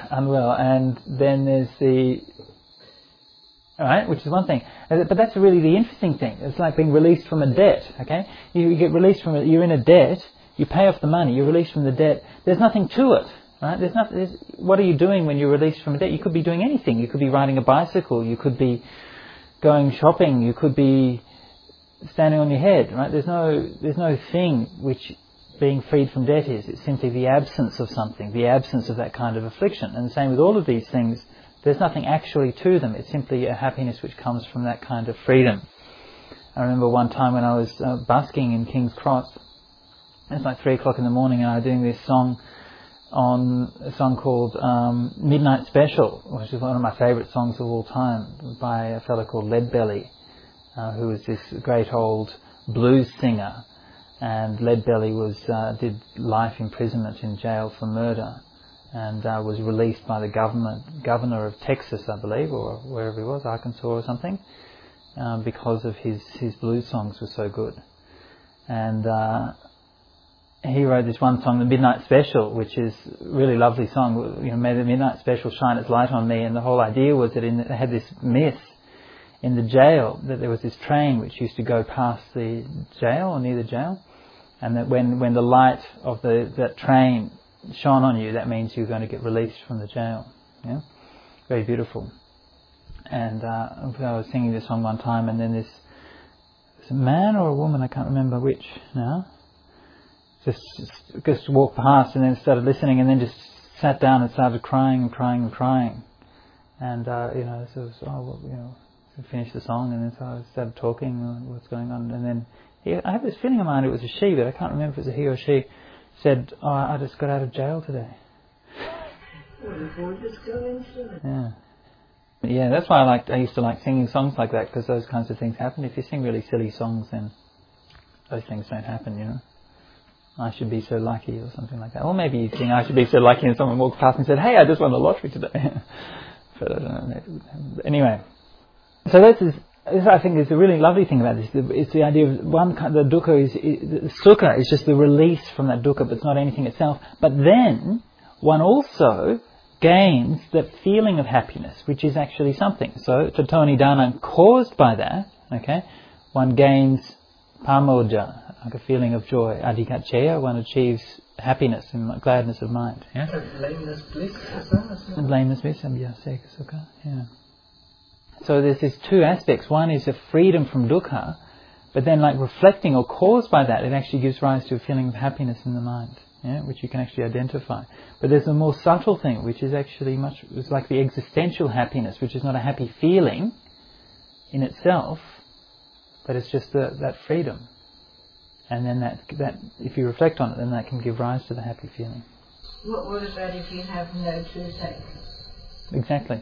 unwell, and then there's the, right, which is one thing. But that's really the interesting thing. It's like being released from a debt, okay? You, you get released from it, you're in a debt, you pay off the money, you're released from the debt, there's nothing to it, right? There's not, there's, what are you doing when you're released from a debt? You could be doing anything. You could be riding a bicycle, you could be going shopping, you could be standing on your head, right? There's no, there's no thing which being freed from debt is. It's simply the absence of something, the absence of that kind of affliction. And the same with all of these things, there's nothing actually to them. It's simply a happiness which comes from that kind of freedom. I remember one time when I was uh, busking in King's Cross, it's like three o'clock in the morning, and I was doing this song on a song called um, Midnight Special, which is one of my favourite songs of all time, by a fellow called Leadbelly, uh, who was this great old blues singer. And Leadbelly was uh, did life imprisonment in jail for murder, and uh, was released by the government governor of Texas, I believe, or wherever he was, Arkansas or something, uh, because of his his blues songs were so good. And uh, he wrote this one song, the Midnight Special, which is a really lovely song. You know, may the Midnight Special shine its light on me. And the whole idea was that in, it had this myth in the jail that there was this train which used to go past the jail or near the jail, and that when, when the light of the that train shone on you, that means you're going to get released from the jail. Yeah, very beautiful. And uh, I was singing this song one time, and then this, this man or a woman, I can't remember which now, just just walked past and then started listening, and then just sat down and started crying and crying and crying. And uh, you know, so it was, oh, well, you know, finished the song, and then so I started talking, uh, what's going on, and then he, I have this feeling in my mind it was a she, but I can't remember if it was a he or she. Said, "Oh, I just got out of jail today." Yeah, yeah. That's why I liked. I used to like singing songs like that, because those kinds of things happen. If you sing really silly songs, then those things don't happen. You know, I should be so lucky, or something like that. Or maybe you sing, "I should be so lucky," and someone walks past and said, "Hey, I just won the lottery today." But I don't know. Anyway. So this is, this I think is a really lovely thing about this. It's the idea of one kind, the dukkha is, the sukha is just the release from that dukkha, but it's not anything itself. But then one also gains that feeling of happiness, which is actually something. So tato nidana, caused by that, okay, one gains pamoja, like a feeling of joy. Adhikacheya, one achieves happiness and gladness of mind. Yeah. Blameless bliss. And blameless bliss, abhyaseka sukha. Yeah. So there's these two aspects. One is a freedom from dukkha, but then like reflecting or caused by that, it actually gives rise to a feeling of happiness in the mind, yeah, which you can actually identify. But there's a more subtle thing, which is actually much, it's like the existential happiness, which is not a happy feeling in itself, but it's just the, that freedom. And then that, that, if you reflect on it, then that can give rise to the happy feeling. What, what about if you have no toothache? Exactly.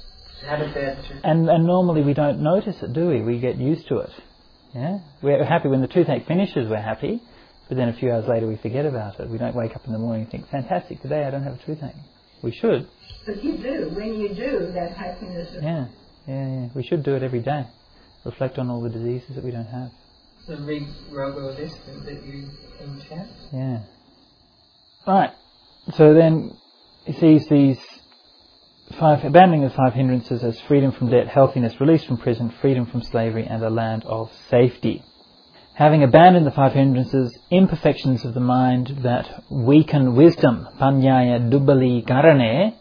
And and normally we don't notice it, do we? We get used to it. Yeah, we're happy when the toothache finishes. We're happy, but then a few hours later we forget about it. We don't wake up in the morning and think, "Fantastic, today I don't have a toothache." We should. But you do. When you do, that happiness. Is yeah, yeah, yeah. We should do it every day. Reflect on all the diseases that we don't have. The big robo list that you can have. Yeah. Right. So then he sees these. Five, abandoning the five hindrances as freedom from debt, healthiness, release from prison, freedom from slavery, and a land of safety. Having abandoned the five hindrances, imperfections of the mind that weaken wisdom, panyaya dubbali karane,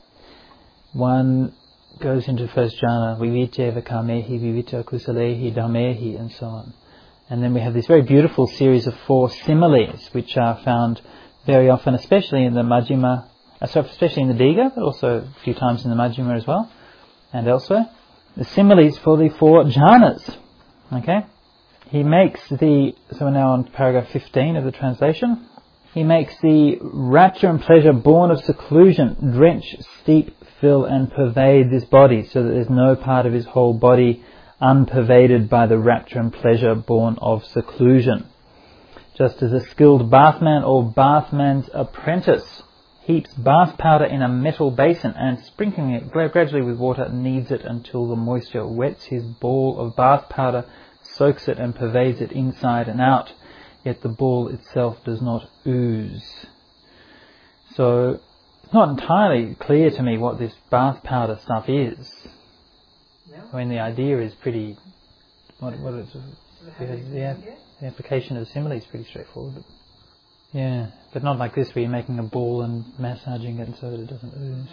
one goes into first jhana, viviteva kamehi, vivita kusalehi, dhamehi, and so on. And then we have this very beautiful series of four similes, which are found very often, especially in the Majjhima, So especially in the Digha, but also a few times in the Majjhima as well, and elsewhere. The similes for the four jhanas. Okay? He makes the, so we're now on paragraph fifteen of the translation. He makes the rapture and pleasure born of seclusion drench, steep, fill and pervade this body, so that there's no part of his whole body unpervaded by the rapture and pleasure born of seclusion. Just as a skilled bathman or bathman's apprentice heaps bath powder in a metal basin and, sprinkling it gradually with water, kneads it until the moisture wets his ball of bath powder, soaks it and pervades it inside and out, yet the ball itself does not ooze. So it's not entirely clear to me what this bath powder stuff is. No? I mean, the idea is pretty. What what is it? The, the application of simile is pretty straightforward. But yeah, but not like this where you're making a ball and massaging it so that it doesn't ooze.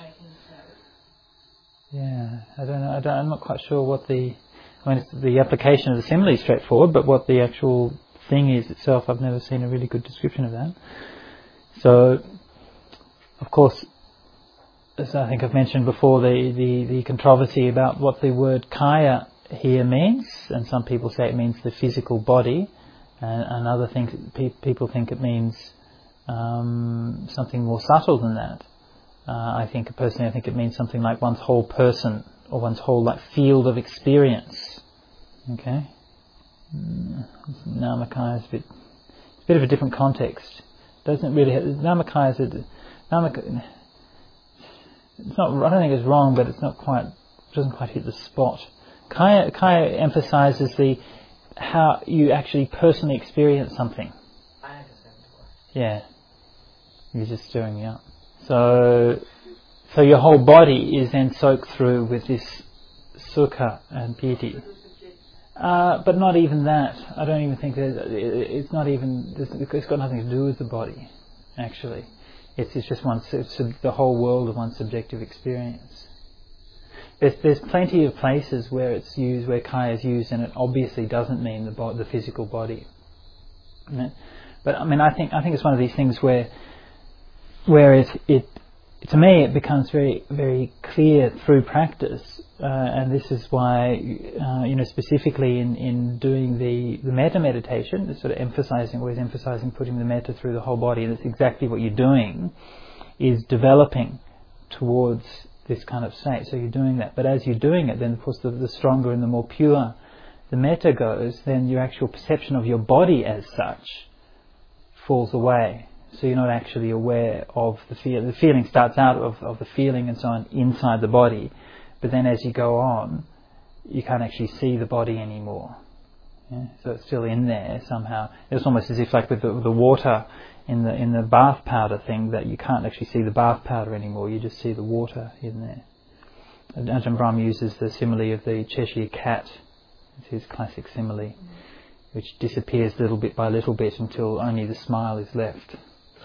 Yeah, I don't know. I don't, I'm not quite sure what the. I mean, it's the application of the simile is straightforward, but what the actual thing is itself, I've never seen a really good description of that. So, of course, as I think I've mentioned before, the, the, the controversy about what the word kaya here means, and some people say it means the physical body, and, and other things, pe- people think it means um, something more subtle than that. Uh, I think, personally, I think it means something like one's whole person, or one's whole like field of experience. Okay? Namakaya is a bit, it's a bit of a different context. Doesn't really have, Namakaya is a, Namakaya, it's not, I don't think it's wrong, but it's not quite, doesn't quite hit the spot. Kaya, Kaya emphasizes the, how you actually personally experience something. I understand. Yeah. You're just stirring me up. So, so your whole body is then soaked through with this sukha and piti. Uh, but not even that. I don't even think that it's not even. It's got nothing to do with the body. Actually, it's it's just one. It's the whole world of one's subjective experience. There's there's plenty of places where it's used, where kaya is used, and it obviously doesn't mean the bo- the physical body. But I mean, I think I think it's one of these things where where it it to me it becomes very very clear through practice. Uh, and this is why, uh, you know, specifically in, in doing the, the metta meditation, it's sort of emphasizing, always emphasizing putting the metta through the whole body, and that's exactly what you're doing, is developing towards this kind of state. So you're doing that. But as you're doing it, then of course the, the stronger and the more pure the metta goes, then your actual perception of your body as such falls away. So you're not actually aware of the feel. The feeling starts out of, of the feeling and so on inside the body. But then as you go on, you can't actually see the body anymore. Yeah? So it's still in there somehow. It's almost as if like with the, the water in the in the bath powder thing, that you can't actually see the bath powder anymore, you just see the water in there. Ajahn Brahm uses the simile of the Cheshire cat. It's his classic simile, which disappears little bit by little bit until only the smile is left.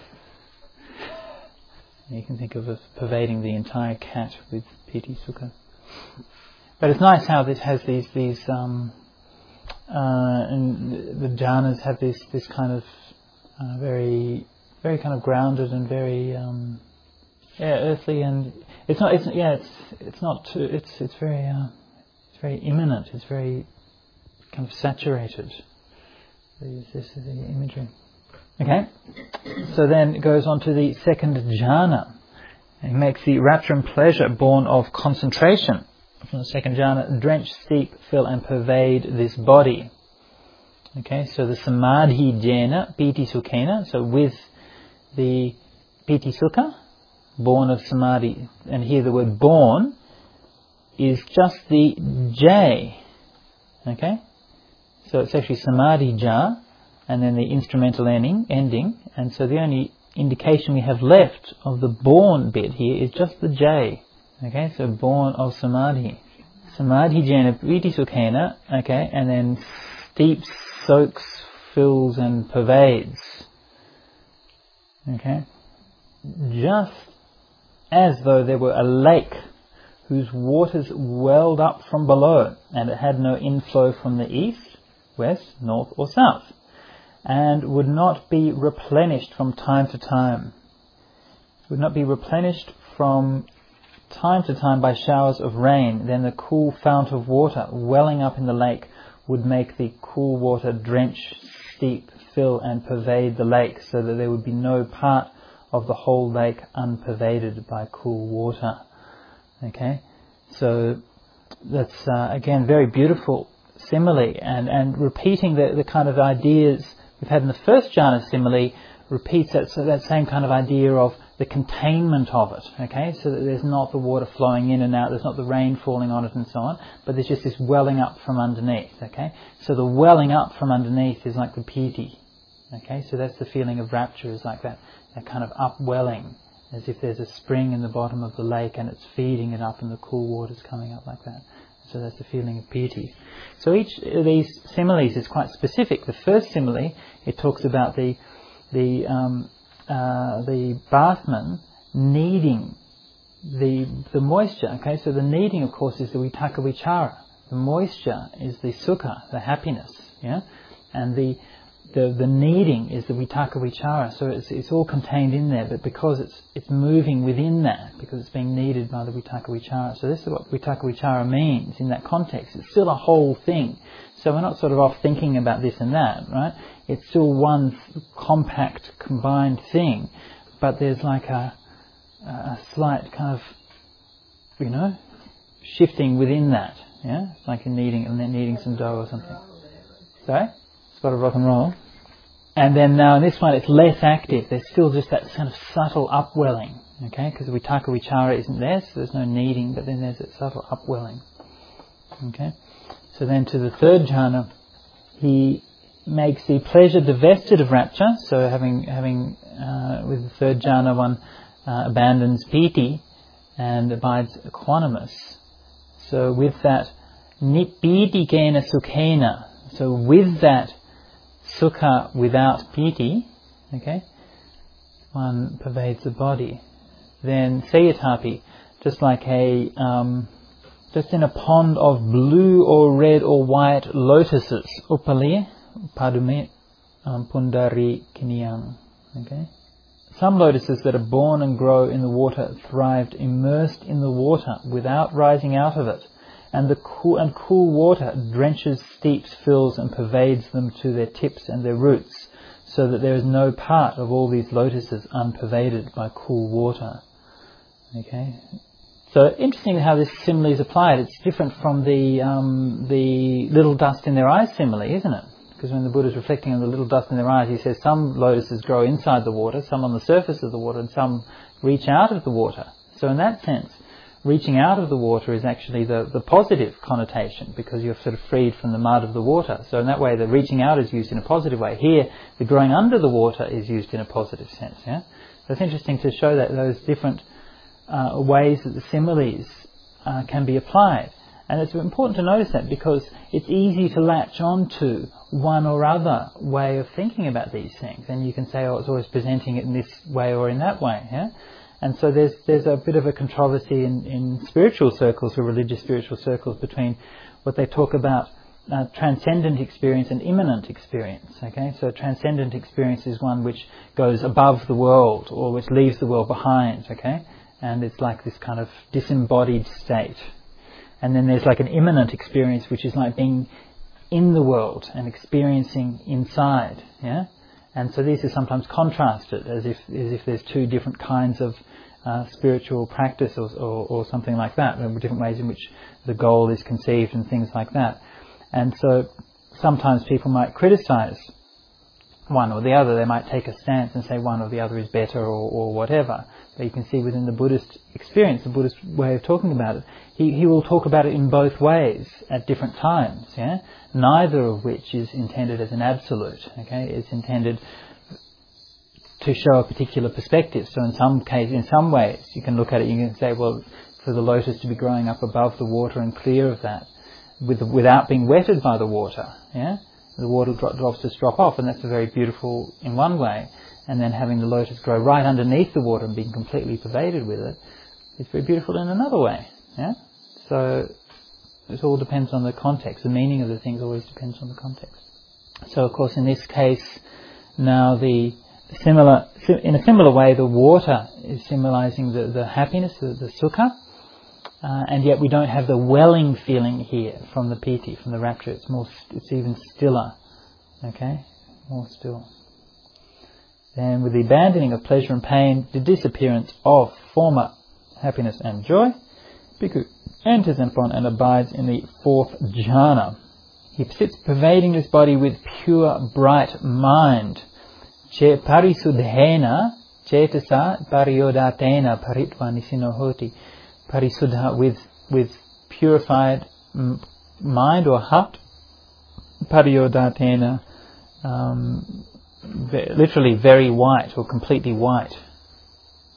You can think of us pervading the entire cat with piti sukha. But it's nice how this has these these um, uh, and the jhanas have this this kind of uh, very very kind of grounded and very um, yeah earthly, and it's not it's yeah it's it's not too, it's it's very uh, it's very immanent. It's very kind of saturated. This is the imagery. Okay, so then it goes on to the second jhana. He makes the rapture and pleasure born of concentration from the second jhana drench, steep, fill and pervade this body. Okay, so the samadhi jena piti sukhena, so with the piti sukha, born of samadhi, and here the word born is just the J. Okay, so it's actually samadhi ja, and then the instrumental ending, ending, and so the only indication we have left of the born bit here is just the J. Okay, so born of samadhi. Samadhi jena piti sukhena, okay, and then steeps, soaks, fills and pervades. Okay, just as though there were a lake whose waters welled up from below, and it had no inflow from the east, west, north or south, and would not be replenished from time to time. Would not be replenished from time to time by showers of rain, then the cool fount of water welling up in the lake would make the cool water drench, steep, fill and pervade the lake, so that there would be no part of the whole lake unpervaded by cool water. Okay, so that's uh, again very beautiful simile, and, and repeating the, the kind of ideas we've had in the first jhana simile, repeats that, so that same kind of idea of the containment of it, okay, so that there's not the water flowing in and out, there's not the rain falling on it and so on, but there's just this welling up from underneath, okay, so the welling up from underneath is like the piti, okay, so that's the feeling of rapture, is like that, that kind of upwelling, as if there's a spring in the bottom of the lake and it's feeding it up and the cool water's coming up like that. So that's the feeling of piti. So each of these similes is quite specific. The first simile, it talks about the the um, uh, the bathman kneading the the moisture. Okay, so the kneading, of course, is the vitaka vichara. The moisture is the sukha, the happiness. Yeah, and the the the kneading is the vitaka vichara. So it's it's all contained in there, but because it's it's moving within that, because it's being kneaded by the vitaka vichara. So this is what vitaka vichara means in that context. It's still a whole thing. So we're not sort of off thinking about this and that, right? It's still one compact, combined thing, but there's like a a slight kind of, you know, shifting within that. Yeah, it's like in kneading and then kneading some dough or something. Sorry? Spot of rock and roll. And then now in this one it's less active. There's still just that kind of subtle upwelling. Okay, because the vitaka vichara isn't there, so there's no kneading, but then there's that subtle upwelling. Okay. So then to the third jhana, he makes the pleasure divested of rapture. So having having uh, with the third jhana, one uh, abandons piti and abides equanimous. So with that nippiti kena sukhena, so with that sukha without piti, okay, one pervades the body. Then sayatapi, just like a um, just in a pond of blue or red or white lotuses, upali padume um, pundari kiniyang. Okay, some lotuses that are born and grow in the water thrived immersed in the water without rising out of it, and the cool and cool water drenches, steeps, fills, and pervades them to their tips and their roots, so that there is no part of all these lotuses unpervaded by cool water. Okay. So interesting how this simile is applied. It's different from the um, the little dust in their eyes simile, isn't it? Because when the Buddha is reflecting on the little dust in their eyes, he says some lotuses grow inside the water, some on the surface of the water, and some reach out of the water. So in that sense, reaching out of the water is actually the, the positive connotation, because you're sort of freed from the mud of the water. So in that way, the reaching out is used in a positive way. Here, the growing under the water is used in a positive sense. Yeah, so it's interesting to show that those different Uh, ways that the similes uh, can be applied. And it's important to notice that, because it's easy to latch on to one or other way of thinking about these things. And you can say, oh, it's always presenting it in this way or in that way. Yeah? And so there's there's a bit of a controversy in, in spiritual circles, or religious spiritual circles, between what they talk about uh, transcendent experience and immanent experience. Okay, so transcendent experience is one which goes above the world, or which leaves the world behind. Okay. And it's like this kind of disembodied state. And then there's like an immanent experience, which is like being in the world and experiencing inside. Yeah. And so these are sometimes contrasted, as if as if there's two different kinds of uh, spiritual practice, or, or or something like that. There are different ways in which the goal is conceived and things like that. And so sometimes people might criticize one or the other. They might take a stance and say one or the other is better, or, or whatever. But you can see within the Buddhist experience, the Buddhist way of talking about it, he, he will talk about it in both ways at different times. Yeah, neither of which is intended as an absolute. Okay, it's intended to show a particular perspective. So in some cases, in some ways, you can look at it. You can say, well, for the lotus to be growing up above the water and clear of that, with the, without being wetted by the water. Yeah. The water drop, drops just drop off, and that's very beautiful in one way. And then having the lotus grow right underneath the water and being completely pervaded with it, it's very beautiful in another way. Yeah. So it all depends on the context. The meaning of the things always depends on the context. So of course, in this case, now the similar in a similar way, the water is symbolizing the, the happiness, the, the sukha. Uh, and yet we don't have the welling feeling here from the piti, from the rapture. It's more, it's even stiller. Okay, more still. Then with the abandoning of pleasure and pain, the disappearance of former happiness and joy, bhikkhu enters upon and abides in the fourth jhana. He sits pervading this body with pure, bright mind. Che parisudhena cetasa pariyodatena paritva nisinohoti. Parisudha, with with purified m- mind or heart. Pariyodatena, um, ve- literally very white or completely white.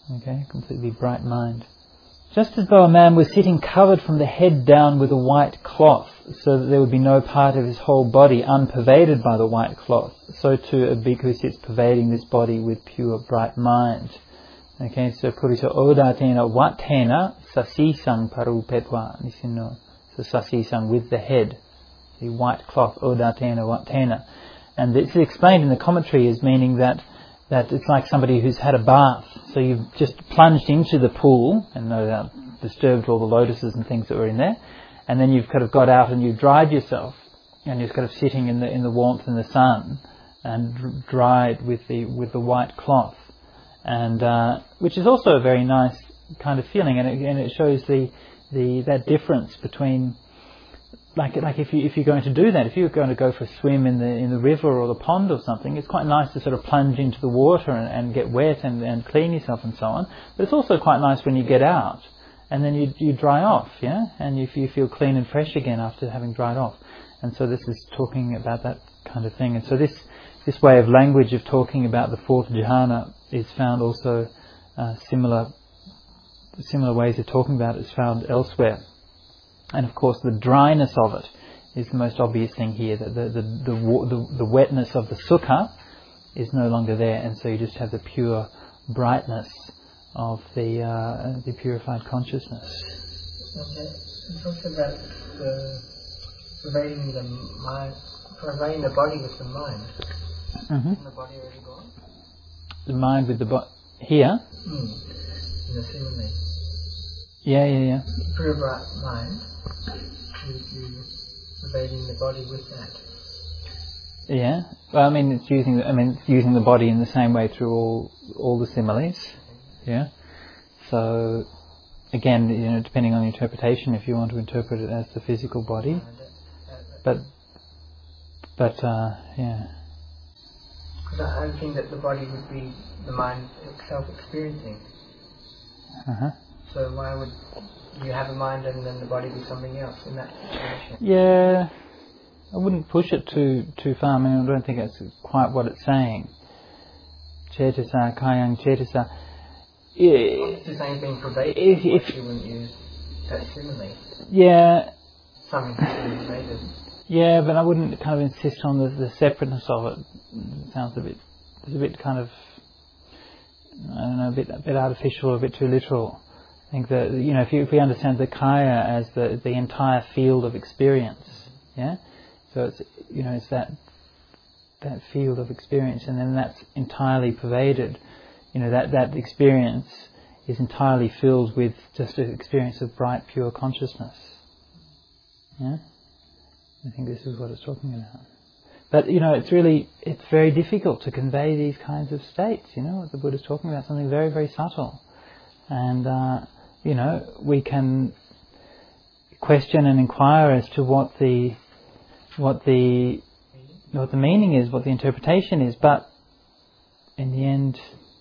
Okay, completely bright mind. Just as though a man was sitting covered from the head down with a white cloth, so that there would be no part of his whole body unpervaded by the white cloth, so too a bhikkhu sits pervading this body with pure bright mind. Okay, so purisa odatena vatena sasisang parupetva nisino. So sasisang with the head, the white cloth odatena vatena. And this is explained in the commentary as meaning that that it's like somebody who's had a bath. So you've just plunged into the pool and no doubt disturbed all the lotuses and things that were in there, and then you've kind of got out and you've dried yourself, and you're kind of sitting in the in the warmth and the sun, and dried with the with the white cloth, and uh, which is also a very nice kind of feeling, and it, and it shows the the that difference between. Like like if you if you're going to do that, if you're going to go for a swim in the in the river or the pond or something, it's quite nice to sort of plunge into the water and, and get wet and, and clean yourself and so on. But it's also quite nice when you get out and then you you dry off, yeah, and you you feel clean and fresh again after having dried off. And so this is talking about that kind of thing. And so this this way of language of talking about the fourth jhana is found also uh, similar similar ways of talking about it is found elsewhere. And of course, the dryness of it is the most obvious thing here. That the the the, the the wetness of the sukha is no longer there, and so you just have the pure brightness of the uh, the purified consciousness. Okay. It's also about the pervading the mind, pervading the body with the mind. Mm-hmm. Isn't the body already gone? The mind with the body here. Mm. In the simile. Yeah, yeah, yeah. Pure bright mind. You, you pervading the body with that. Yeah. Well, I mean, it's using. I mean, it's using the body in the same way through all all the similes. Yeah. So, again, you know, depending on the interpretation, if you want to interpret it as the physical body, but but uh, yeah. Because I don't think that the body would be the mind itself experiencing. Uh huh. So why would you have a mind and then the body be something else in that situation? Yeah, I wouldn't push it too too far. I mean, I don't think that's quite what it's saying. Cetasa, kayang cetasa. It's the same thing pervaded. If, if you wouldn't use that simile. Yeah. Something pervaded. Yeah, but I wouldn't kind of insist on the, the separateness of it. It sounds a bit, it's a bit kind of, I don't know, a bit a bit artificial, a bit too literal. I think that, you know, if, you, if we understand the kaya as the the entire field of experience, yeah, so it's, you know, it's that that field of experience, and then that's entirely pervaded. You know, that that experience is entirely filled with just an experience of bright, pure consciousness. Yeah, I think this is what it's talking about. But, you know, it's really, it's very difficult to convey these kinds of states. You know, what the Buddha's talking about, something very, very subtle. And, uh, you know, we can question and inquire as to what the, what the, what the meaning is, what the interpretation is, but in the end,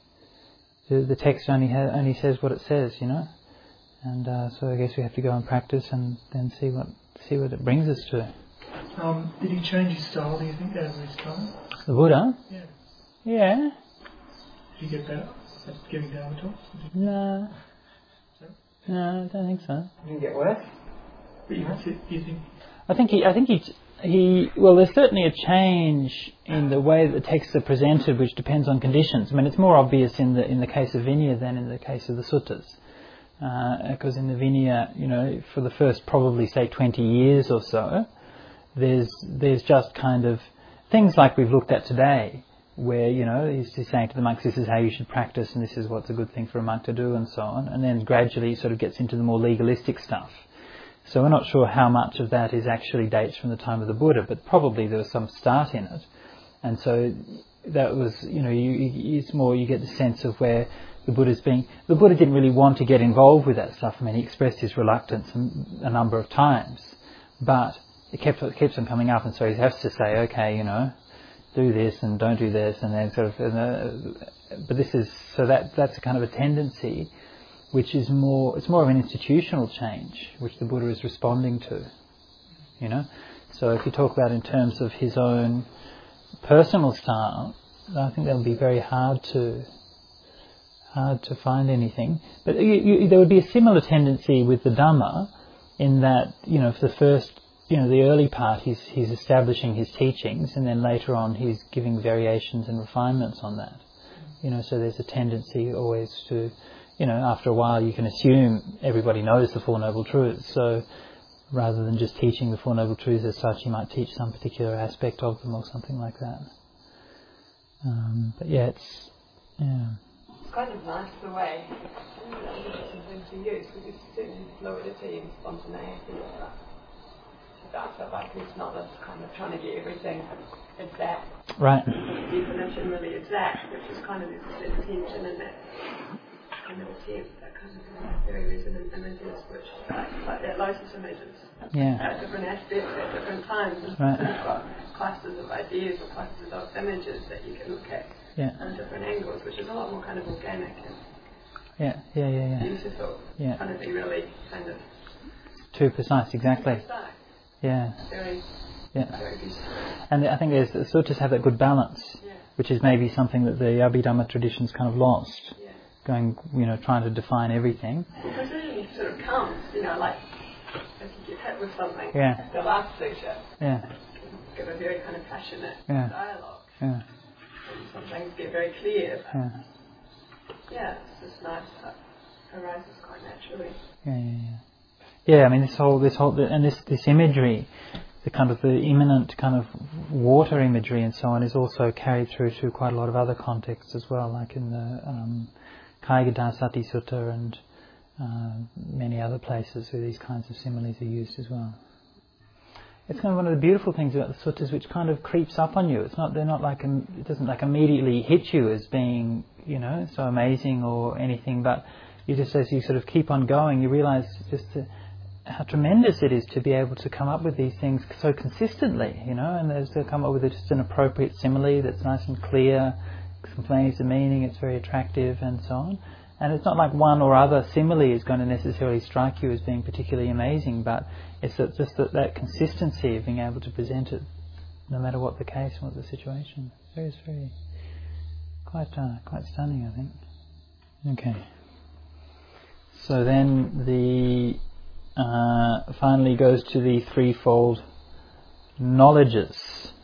the, the text only ha- only says what it says, you know. And uh, so I guess we have to go and practice and then see what see what it brings us to. Um, did he change his style, do you think, over his time? The Buddha? Yeah. Yeah. Did you get better at giving Dharma talks? No. No, I don't think so. Didn't get worse? But you, do you think? I think he. I think he. He. Well, there's certainly a change in the way that the texts are presented, which depends on conditions. I mean, it's more obvious in the in the case of Vinaya than in the case of the suttas, because uh, in the Vinaya, you know, for the first probably say twenty years or so, there's there's just kind of things like we've looked at today, where, you know, he's, he's saying to the monks, this is how you should practice, and this is what's a good thing for a monk to do, and so on. And then gradually he sort of gets into the more legalistic stuff. So we're not sure how much of that is actually dates from the time of the Buddha, but probably there was some start in it. And so that was, you know, you, you, it's more, you get the sense of where the Buddha's being... The Buddha didn't really want to get involved with that stuff. I mean, he expressed his reluctance a number of times, but it kept it keeps on coming up, and so he has to say, okay, you know, do this and don't do this, and then sort of... And, uh, but this is... So that that's a kind of a tendency which is more, it's more of an institutional change, which the Buddha is responding to, you know. So if you talk about in terms of his own personal style, I think that would be very hard to, hard to find anything. But you, you, there would be a similar tendency with the Dhamma, in that, you know, for the first, you know, the early part, he's he's establishing his teachings, and then later on he's giving variations and refinements on that. You know, so there's a tendency always to, you know, after a while you can assume everybody knows the Four Noble Truths. So rather than just teaching the Four Noble Truths as such, you might teach some particular aspect of them or something like that. Um, but yeah, it's yeah. It's kind of nice the way things are used, because it's certain fluidity and spontaneity of that. That's so like it's not us kind of trying to get everything exact. Right. Definition really exact, which is kind of this intention and that kind of attempt, that kind of very resonant images, which like, like that lotus images. Yeah. At different aspects, at different times. And Right. so you've got clusters of ideas or clusters of images that you can look at Yeah. on different angles, which is a lot more kind of organic and Yeah. Yeah. Yeah. Yeah. beautiful. Yeah. Kind of be really kind of Too precise. Exactly. precise. Yeah. Very, Yeah. very beautiful. And I think there's the sutras have that good balance, Yeah. which is maybe something that the Abhidhamma tradition's kind of lost. Yeah. Going, you know, trying to define everything. Because it sort of comes, you know, like if you get hit with something, Yeah. the last sutta Yeah. can give a very kind of passionate Yeah. dialogue. Yeah. And some things get very clear, but Yeah. yeah, it's just nice. It arises quite naturally. Yeah. Yeah. Yeah. Yeah, I mean, this whole, this whole, and this, this imagery, the kind of the imminent kind of water imagery and so on, is also carried through to quite a lot of other contexts as well, like in the um, Kaigata Sati Sutta and uh, many other places where these kinds of similes are used as well. It's kind of one of the beautiful things about the suttas, which kind of creeps up on you. It's not, they're not like, um, it doesn't like immediately hit you as being, you know, so amazing or anything, but you just, as you sort of keep on going, you realise just the, how tremendous it is to be able to come up with these things so consistently, you know, and there's to come up with just an appropriate simile that's nice and clear, explains the meaning, it's very attractive and so on. And it's not like one or other simile is going to necessarily strike you as being particularly amazing, but it's that, just that, that consistency of being able to present it no matter what the case, what the situation. It's very, it's very quite, uh, quite stunning, I think. Okay. So then the Uh, finally goes to the threefold knowledges.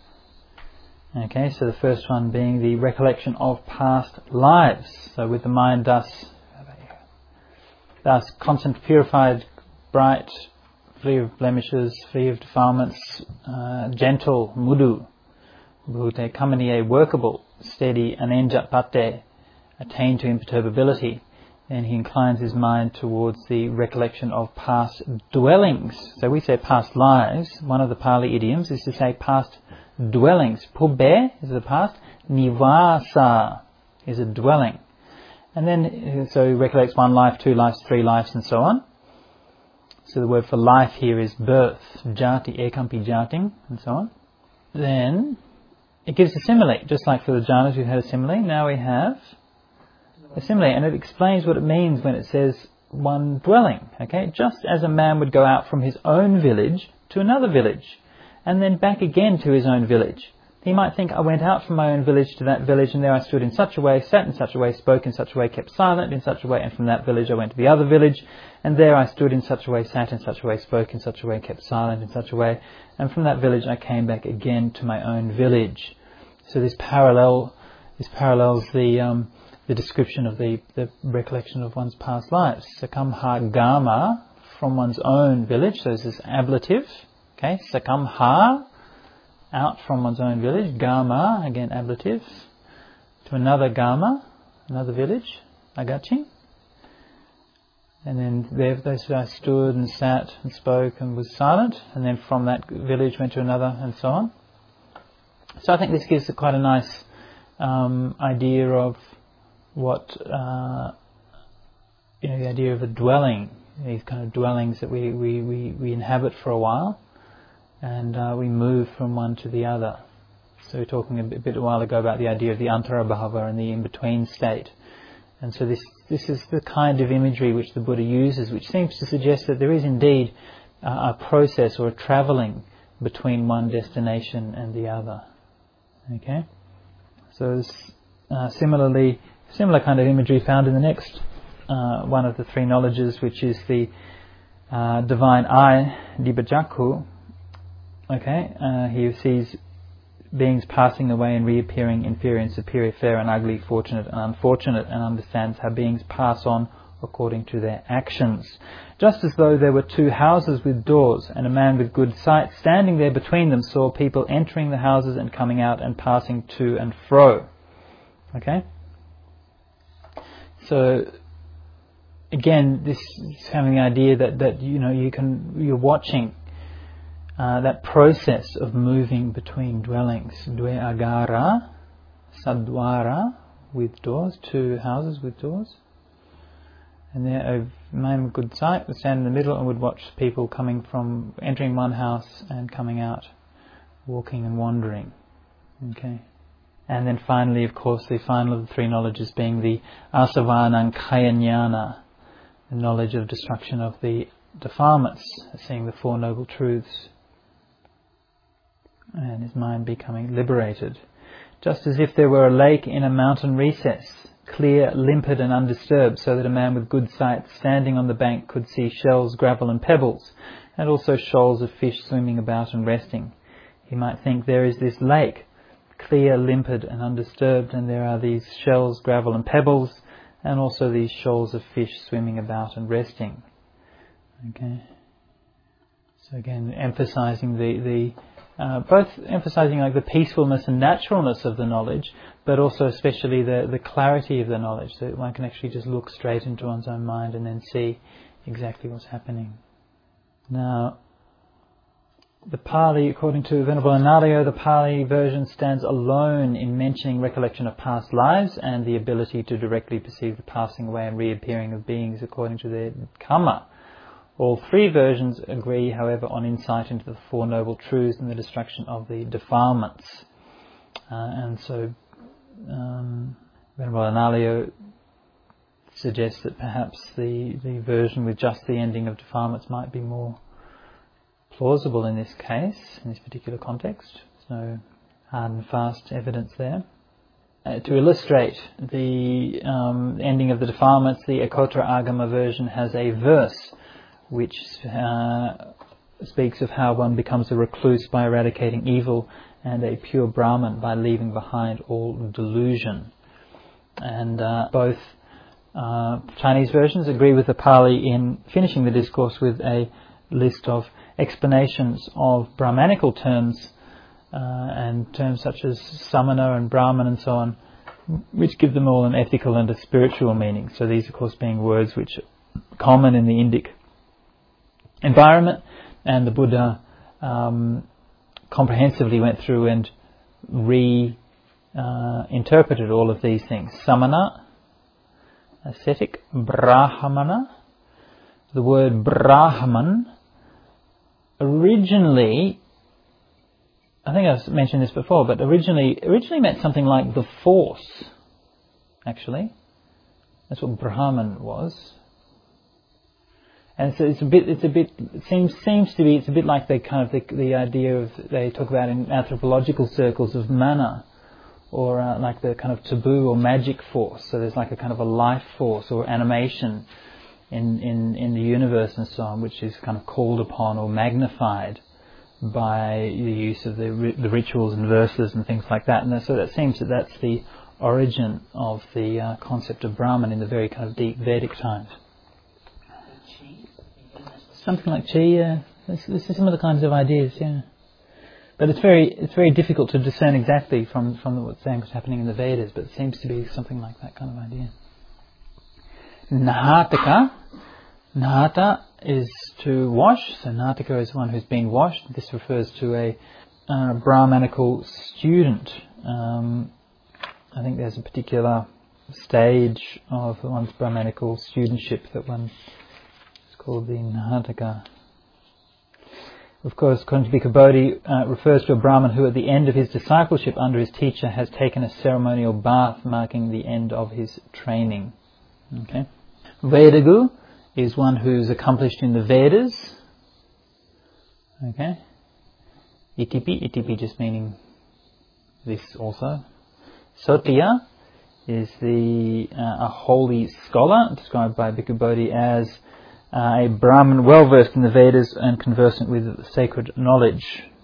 Okay, so the first one being the recollection of past lives. So with the mind thus, thus constant, purified, bright, free of blemishes, free of defilements, uh, gentle, mudu, bhute kamaniye, workable, steady, anenjat pate, attained to imperturbability. And he inclines his mind towards the recollection of past dwellings. So we say past lives. One of the Pali idioms is to say past dwellings. Pubbe is the past. Nivasa is a dwelling. And then, so he recollects one life, two lives, three lives, and so on. So the word for life here is birth. Jati, ekampi jating, and so on. Then, it gives a simile. Just like for the jhanas we've had a simile, now we have a simile, and it explains what it means when it says one dwelling. Okay, just as a man would go out from his own village to another village, and then back again to his own village. He might think, I went out from my own village to that village, and there I stood in such a way, sat in such a way, spoke in such a way, kept silent in such a way, and from that village I went to the other village, and there I stood in such a way, sat in such a way, spoke in such a way, kept silent in such a way, and from that village I came back again to my own village. So this parallel, this parallels the um, the description of the, the recollection of one's past lives. Sakamha gama, from one's own village, so this is ablative. Okay, sakamha, out from one's own village. Gama, again ablative. To another gama, another village, agachi. And then there they I stood and sat and spoke and was silent. And then from that village went to another, and so on. So I think this gives quite a nice um, idea of what, uh, you know, the idea of a dwelling, these kind of dwellings that we, we, we, we inhabit for a while, and uh, we move from one to the other. So we were talking a bit, a bit a while ago about the idea of the antarabhava and the in-between state. And so this, this is the kind of imagery which the Buddha uses, which seems to suggest that there is indeed uh, a process or a travelling between one destination and the other. Okay? So uh, similarly, Similar kind of imagery found in the next uh, one of the three knowledges, which is the uh, divine eye, Dibbajakkhu. Okay, uh, he sees beings passing away and reappearing, inferior and superior, fair and ugly, fortunate and unfortunate, and understands how beings pass on according to their actions. Just as though there were two houses with doors, and a man with good sight standing there between them saw people entering the houses and coming out and passing to and fro. Okay? So, again, this is having the idea that, that you know, you can, you're watching uh, that process of moving between dwellings. Dwe agara, sadwara, with doors, two houses with doors. And there a man with good sight would stand in the middle and would watch people coming from, entering one house and coming out, walking and wandering. Okay. And then finally, of course, the final of the three knowledges being the Asavanankhaya Jnana, the knowledge of destruction of the defilements, seeing the Four Noble Truths, and his mind becoming liberated. Just as if there were a lake in a mountain recess, clear, limpid and undisturbed, so that a man with good sight standing on the bank could see shells, gravel and pebbles, and also shoals of fish swimming about and resting. He might think there is this lake, clear, limpid and undisturbed, and there are these shells, gravel and pebbles, and also these shoals of fish swimming about and resting. Okay. So again, emphasizing the, the uh, both emphasizing like the peacefulness and naturalness of the knowledge, but also especially the, the clarity of the knowledge, so that one can actually just look straight into one's own mind and then see exactly what's happening. Now, the Pali, according to Venerable Analayo, the Pali version stands alone in mentioning recollection of past lives and the ability to directly perceive the passing away and reappearing of beings according to their karma. All three versions agree, however, on insight into the Four Noble Truths and the destruction of the defilements. Uh, and so, um, Venerable Analayo suggests that perhaps the, the version with just the ending of defilements might be more plausible in this case, in this particular context. There's no hard and fast evidence there. Uh, to illustrate the um, ending of the defilements, the Ekotra Agama version has a verse which uh, speaks of how one becomes a recluse by eradicating evil and a pure Brahman by leaving behind all delusion. And uh, both uh, Chinese versions agree with the Pali in finishing the discourse with a list of explanations of Brahmanical terms uh, and terms such as samana and Brahman and so on, which give them all an ethical and a spiritual meaning. So these, of course, being words which are common in the Indic environment, and the Buddha um, comprehensively went through and re uh, interpreted all of these things. Samana, ascetic, Brahmana. The word Brahman originally, I think I've mentioned this before, but originally originally meant something like the force, actually. That's what Brahman was. And so it's a bit, it's a bit, it seems, seems to be, it's a bit like the kind of the, the idea of, they talk about in anthropological circles of mana, or uh, like the kind of taboo or magic force. So there's like a kind of a life force or animation in, in, in the universe and so on, which is kind of called upon or magnified by the use of the, the rituals and verses and things like that. And so that seems that that's the origin of the uh, concept of Brahman in the very kind of deep Vedic times. Something like chi, yeah. This, this is some of the kinds of ideas, yeah. But it's very it's very difficult to discern exactly from, from what's saying what's happening in the Vedas, but it seems to be something like that kind of idea. Nahataka. Nahata is to wash, so Nahataka is one who's being washed. This refers to a uh, Brahmanical student. Um, I think there's a particular stage of one's Brahmanical studentship that one called the Nahataka. Of course, according to Bhikkhu Bodhi, uh, refers to a Brahmin who at the end of his discipleship under his teacher has taken a ceremonial bath marking the end of his training. Okay. Vedagu is one who's accomplished in the Vedas. Okay. Itipi, itipi just meaning this also. Sotiya is the uh, a holy scholar, described by Bhikkhu Bodhi as uh, a Brahmin well versed in the Vedas and conversant with sacred knowledge.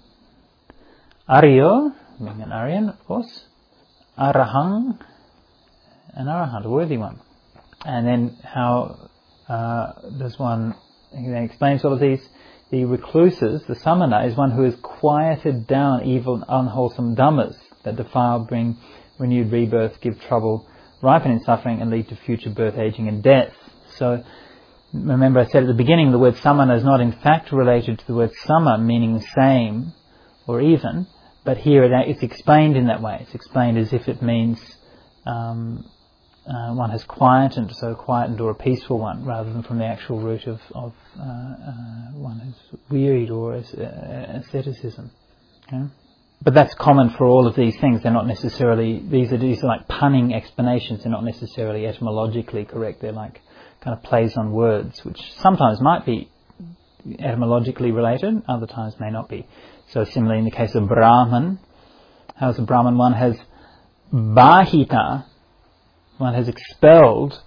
Aryo, being an Aryan, of course. Arahang, an Arahant, a worthy one. And then how uh, does one, he then explains all of these. The recluses, the samana, is one who has quieted down evil, unwholesome dhammas that defile, bring renewed rebirth, give trouble, ripen in suffering, and lead to future birth, aging, and death. So, remember I said at the beginning, the word samana is not in fact related to the word sama, meaning same or even, but here it's explained in that way. It's explained as if it means um, uh, one has quietened, so quietened or a peaceful one, rather than from the actual root of, of uh, uh, one who's wearied or asceticism. Okay? But that's common for all of these things. They're not necessarily, these are, these are like punning explanations. They're not necessarily etymologically correct. They're like kind of plays on words, which sometimes might be etymologically related, other times may not be. So similarly in the case of Brahman, how's a Brahman? One has bahita, one has expelled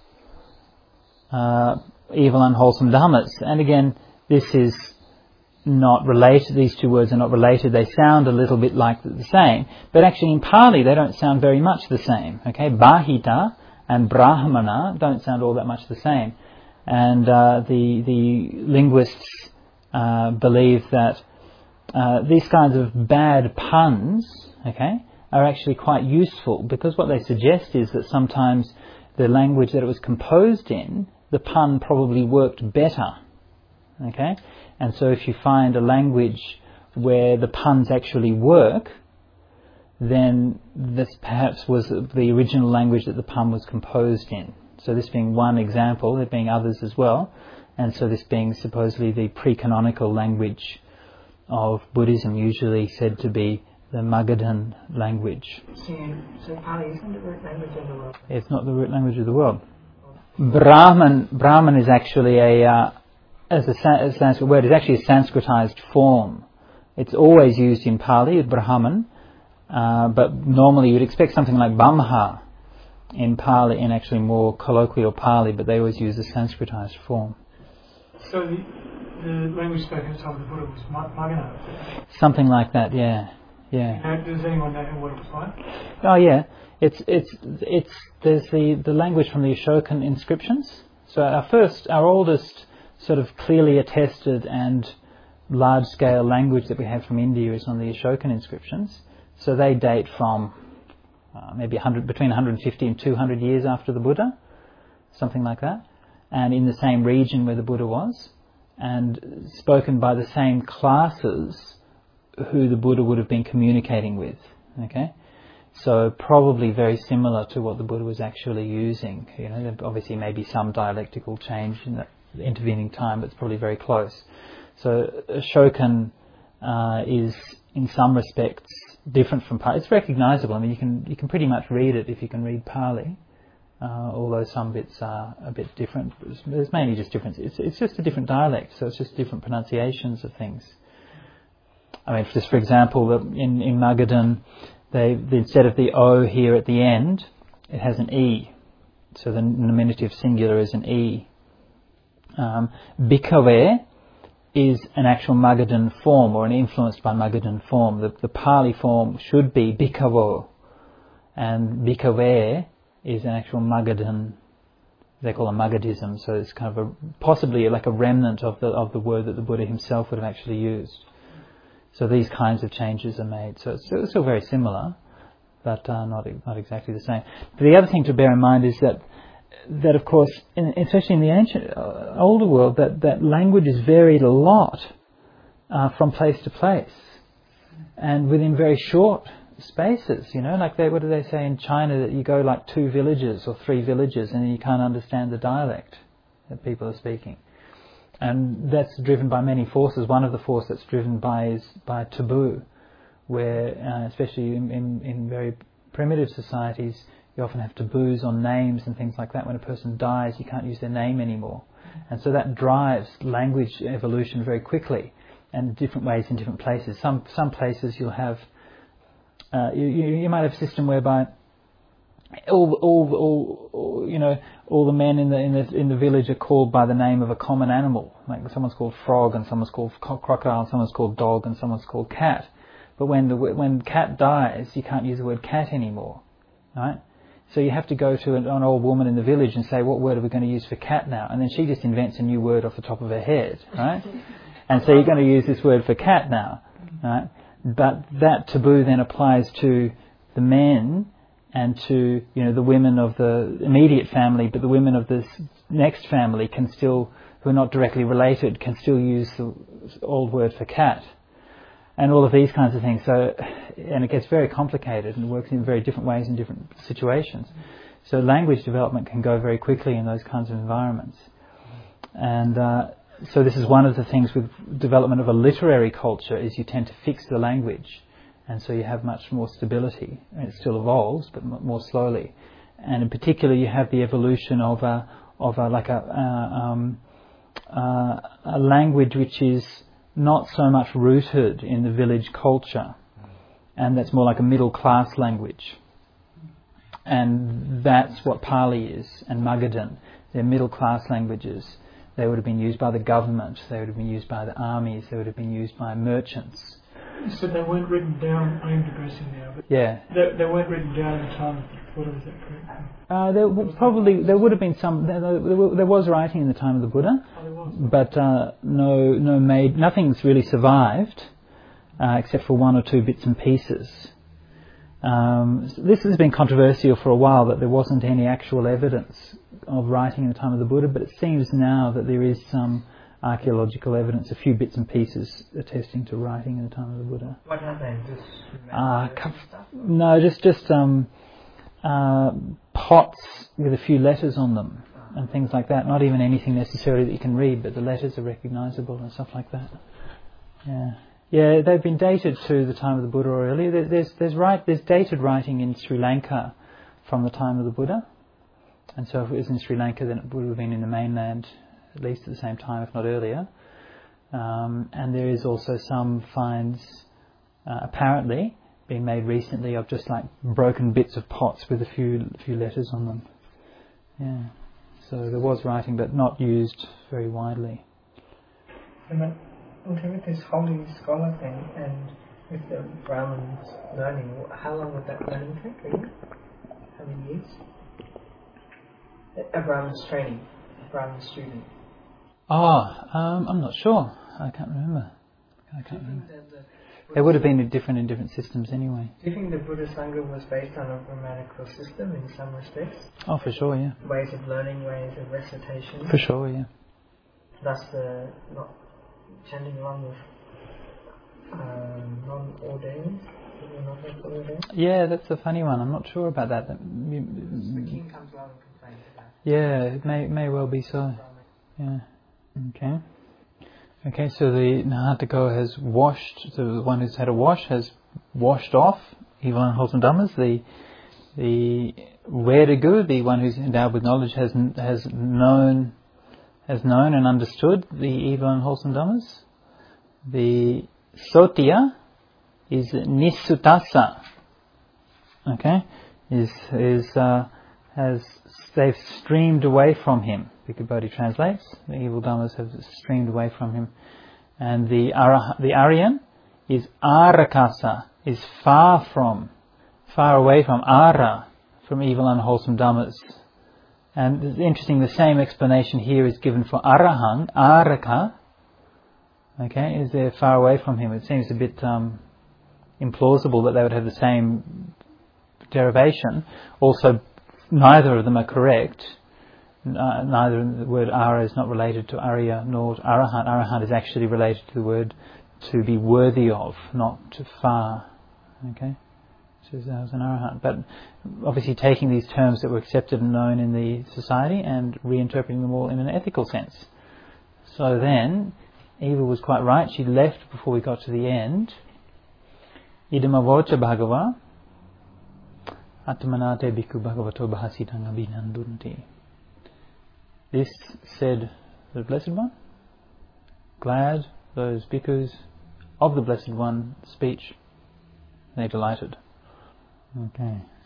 uh, evil, unwholesome dhammas. And again, this is not related, these two words are not related. They sound a little bit like the same, but actually in Pali they don't sound very much the same. Okay, bahita and brahmana don't sound all that much the same. And uh, the the linguists uh, believe that uh, these kinds of bad puns, okay, are actually quite useful, because what they suggest is that sometimes the language that it was composed in, the pun probably worked better. Okay, and so if you find a language where the puns actually work, then this perhaps was the original language that the pun was composed in. So this being one example, there being others as well, and so this being supposedly the pre-canonical language of Buddhism, usually said to be the Magadhan language. So, so Pali isn't the root language of the world? It's not the root language of the world. Brahman, Brahman is actually a, uh, as a, a Sanskrit word, is actually a Sanskritized form. It's always used in Pali, Brahman, uh, but normally you'd expect something like Brahma in Pali, in actually more colloquial Pali, but they always use a Sanskritized form. So the, the language spoken at the time of the Buddha was Magadha? Something like that, yeah. Yeah. Now, does anyone know what it was like? Oh yeah, it's it's it's there's the, the language from the Ashokan inscriptions. So our first, our oldest sort of clearly attested and large-scale language that we have from India is on the Ashokan inscriptions. So they date from uh, maybe one hundred, between one hundred fifty and two hundred years after the Buddha, something like that, and in the same region where the Buddha was, and spoken by the same classes who the Buddha would have been communicating with. Okay, so probably very similar to what the Buddha was actually using. You know, there obviously may be some dialectical change in the intervening time, but it's probably very close. So Ashokan uh, is in some respects different from Pali. It's recognisable. I mean, you can you can pretty much read it if you can read Pali, uh, although some bits are a bit different. There's mainly just differences. It's, it's just a different dialect, so it's just different pronunciations of things. I mean, just for example, in, in Magadhan, they, instead of the O here at the end, it has an E. So the nominative singular is an E. Um, Bhikkhave is an actual Magadhan form, or an influenced by Magadhan form. The, the Pali form should be Bhikkhavo, and Bhikkhave is an actual Magadhan, they call it Magadhism, so it's kind of a, possibly like a remnant of the of the word that the Buddha himself would have actually used. So these kinds of changes are made. So it's, it's still very similar, but uh, not not exactly the same. But the other thing to bear in mind is that that of course, in, especially in the ancient uh, older world, that, that language is varied a lot uh, from place to place, and within very short spaces. You know, like they what do they say in China, that you go like two villages or three villages and you can't understand the dialect that people are speaking. And that's driven by many forces. One of the forces that's driven by is by taboo, where, uh, especially in, in, in very primitive societies, you often have taboos on names and things like that. When a person dies, you can't use their name anymore. And so that drives language evolution very quickly, and different ways in different places. Some some places you'll have, uh, you, you might have a system whereby all, all, all, all, you know, all the men in the in the in the village are called by the name of a common animal. Like someone's called frog, and someone's called crocodile, and someone's called dog, and someone's called cat. But when the when cat dies, you can't use the word cat anymore, right? So you have to go to an, an old woman in the village and say, what word are we going to use for cat now? And then she just invents a new word off the top of her head, right? And so you're going to use this word for cat now, right? But that taboo then applies to the men and to, you know, the women of the immediate family, but the women of this next family can still, who are not directly related, can still use the old word for cat. And all of these kinds of things. So, and it gets very complicated and works in very different ways in different situations. So language development can go very quickly in those kinds of environments. And uh, so this is one of the things with development of a literary culture, is you tend to fix the language. And so you have much more stability. And it still evolves, but m- more slowly. And in particular, you have the evolution of a, of a, like a, uh, um, uh, a language which is not so much rooted in the village culture, and that's more like a middle class language. And that's what Pali is, and Magadhan. They're middle class languages. They would have been used by the government, they would have been used by the armies, they would have been used by merchants. So they weren't written down, I am digressing now, but yeah. they, they weren't written down in the time of the Buddha, is that correct? Uh, there w- probably, there would have been some, there, there, there was writing in the time of the Buddha, Oh, there was. but uh, no, no made, nothing's really survived, uh, except for one or two bits and pieces. Um, this has been controversial for a while, that there wasn't any actual evidence of writing in the time of the Buddha, but it seems now that there is some archaeological evidence, a few bits and pieces attesting to writing in the time of the Buddha. What are they? Just Uh, remember co- stuff? no, just just um, uh, pots with a few letters on them and things like that. Not even anything necessarily that you can read, but the letters are recognisable and stuff like that. Yeah, yeah, they've been dated to the time of the Buddha or earlier. There, there's there's right there's dated writing in Sri Lanka from the time of the Buddha, and so if it was in Sri Lanka, then it would have been in the mainland at least at the same time, if not earlier. Um, and there is also some finds, uh, apparently, being made recently of just like broken bits of pots with a few few letters on them. Yeah. So there was writing, but not used very widely. And then, okay, with this holy scholar thing and with the Brahmins learning, how long would that learning take again? How many years? A a Brahmin's training, a Brahmin student. Oh, um, I'm not sure. I can't remember. I can't remember. It would have been different in different systems anyway. Do you think the Buddha Sangha was based on a grammatical system in some respects? Oh, for sure, yeah. Ways of learning, ways of recitation? For sure, yeah. Thus, uh, not chanting along with um, non-ordained? People not like ordained? Yeah, that's a funny one. I'm not sure about that. That- The king comes along and complains about it. Yeah, it may may well be so. Yeah. Okay. Okay, so the Nahatako has washed, so the one who's had a wash has washed off evil and wholesome dhammas. The the Vedagu, the one who's endowed with knowledge, has has known has known and understood the evil and wholesome dhammas. The Sotya is Nissutasa. Okay, is is uh, has they've streamed away from him. Bhikkhu Bodhi translates, the evil dhammas have streamed away from him. And the Ara, the Aryan is Arakasa, is far from, far away from, Ara, from evil and unwholesome dhammas. And it's interesting, the same explanation here is given for Arahang, Araka, okay, is they're far away from him. It seems a bit um, implausible that they would have the same derivation. Also, neither of them are correct. Uh, neither the word Ara is not related to Arya nor to Arahant. Arahant is actually related to the word to be worthy of, not to far. Okay? So that was an Arahant. But obviously taking these terms that were accepted and known in the society and reinterpreting them all in an ethical sense. So then, Eva was quite right. She left before we got to the end. Idamavocha Bhagava Atmanate Bhikkhu Bhagavato Bhasitang Abhinandunti. This said the Blessed One, glad those bhikkhus of the Blessed One speech, they delighted. Okay.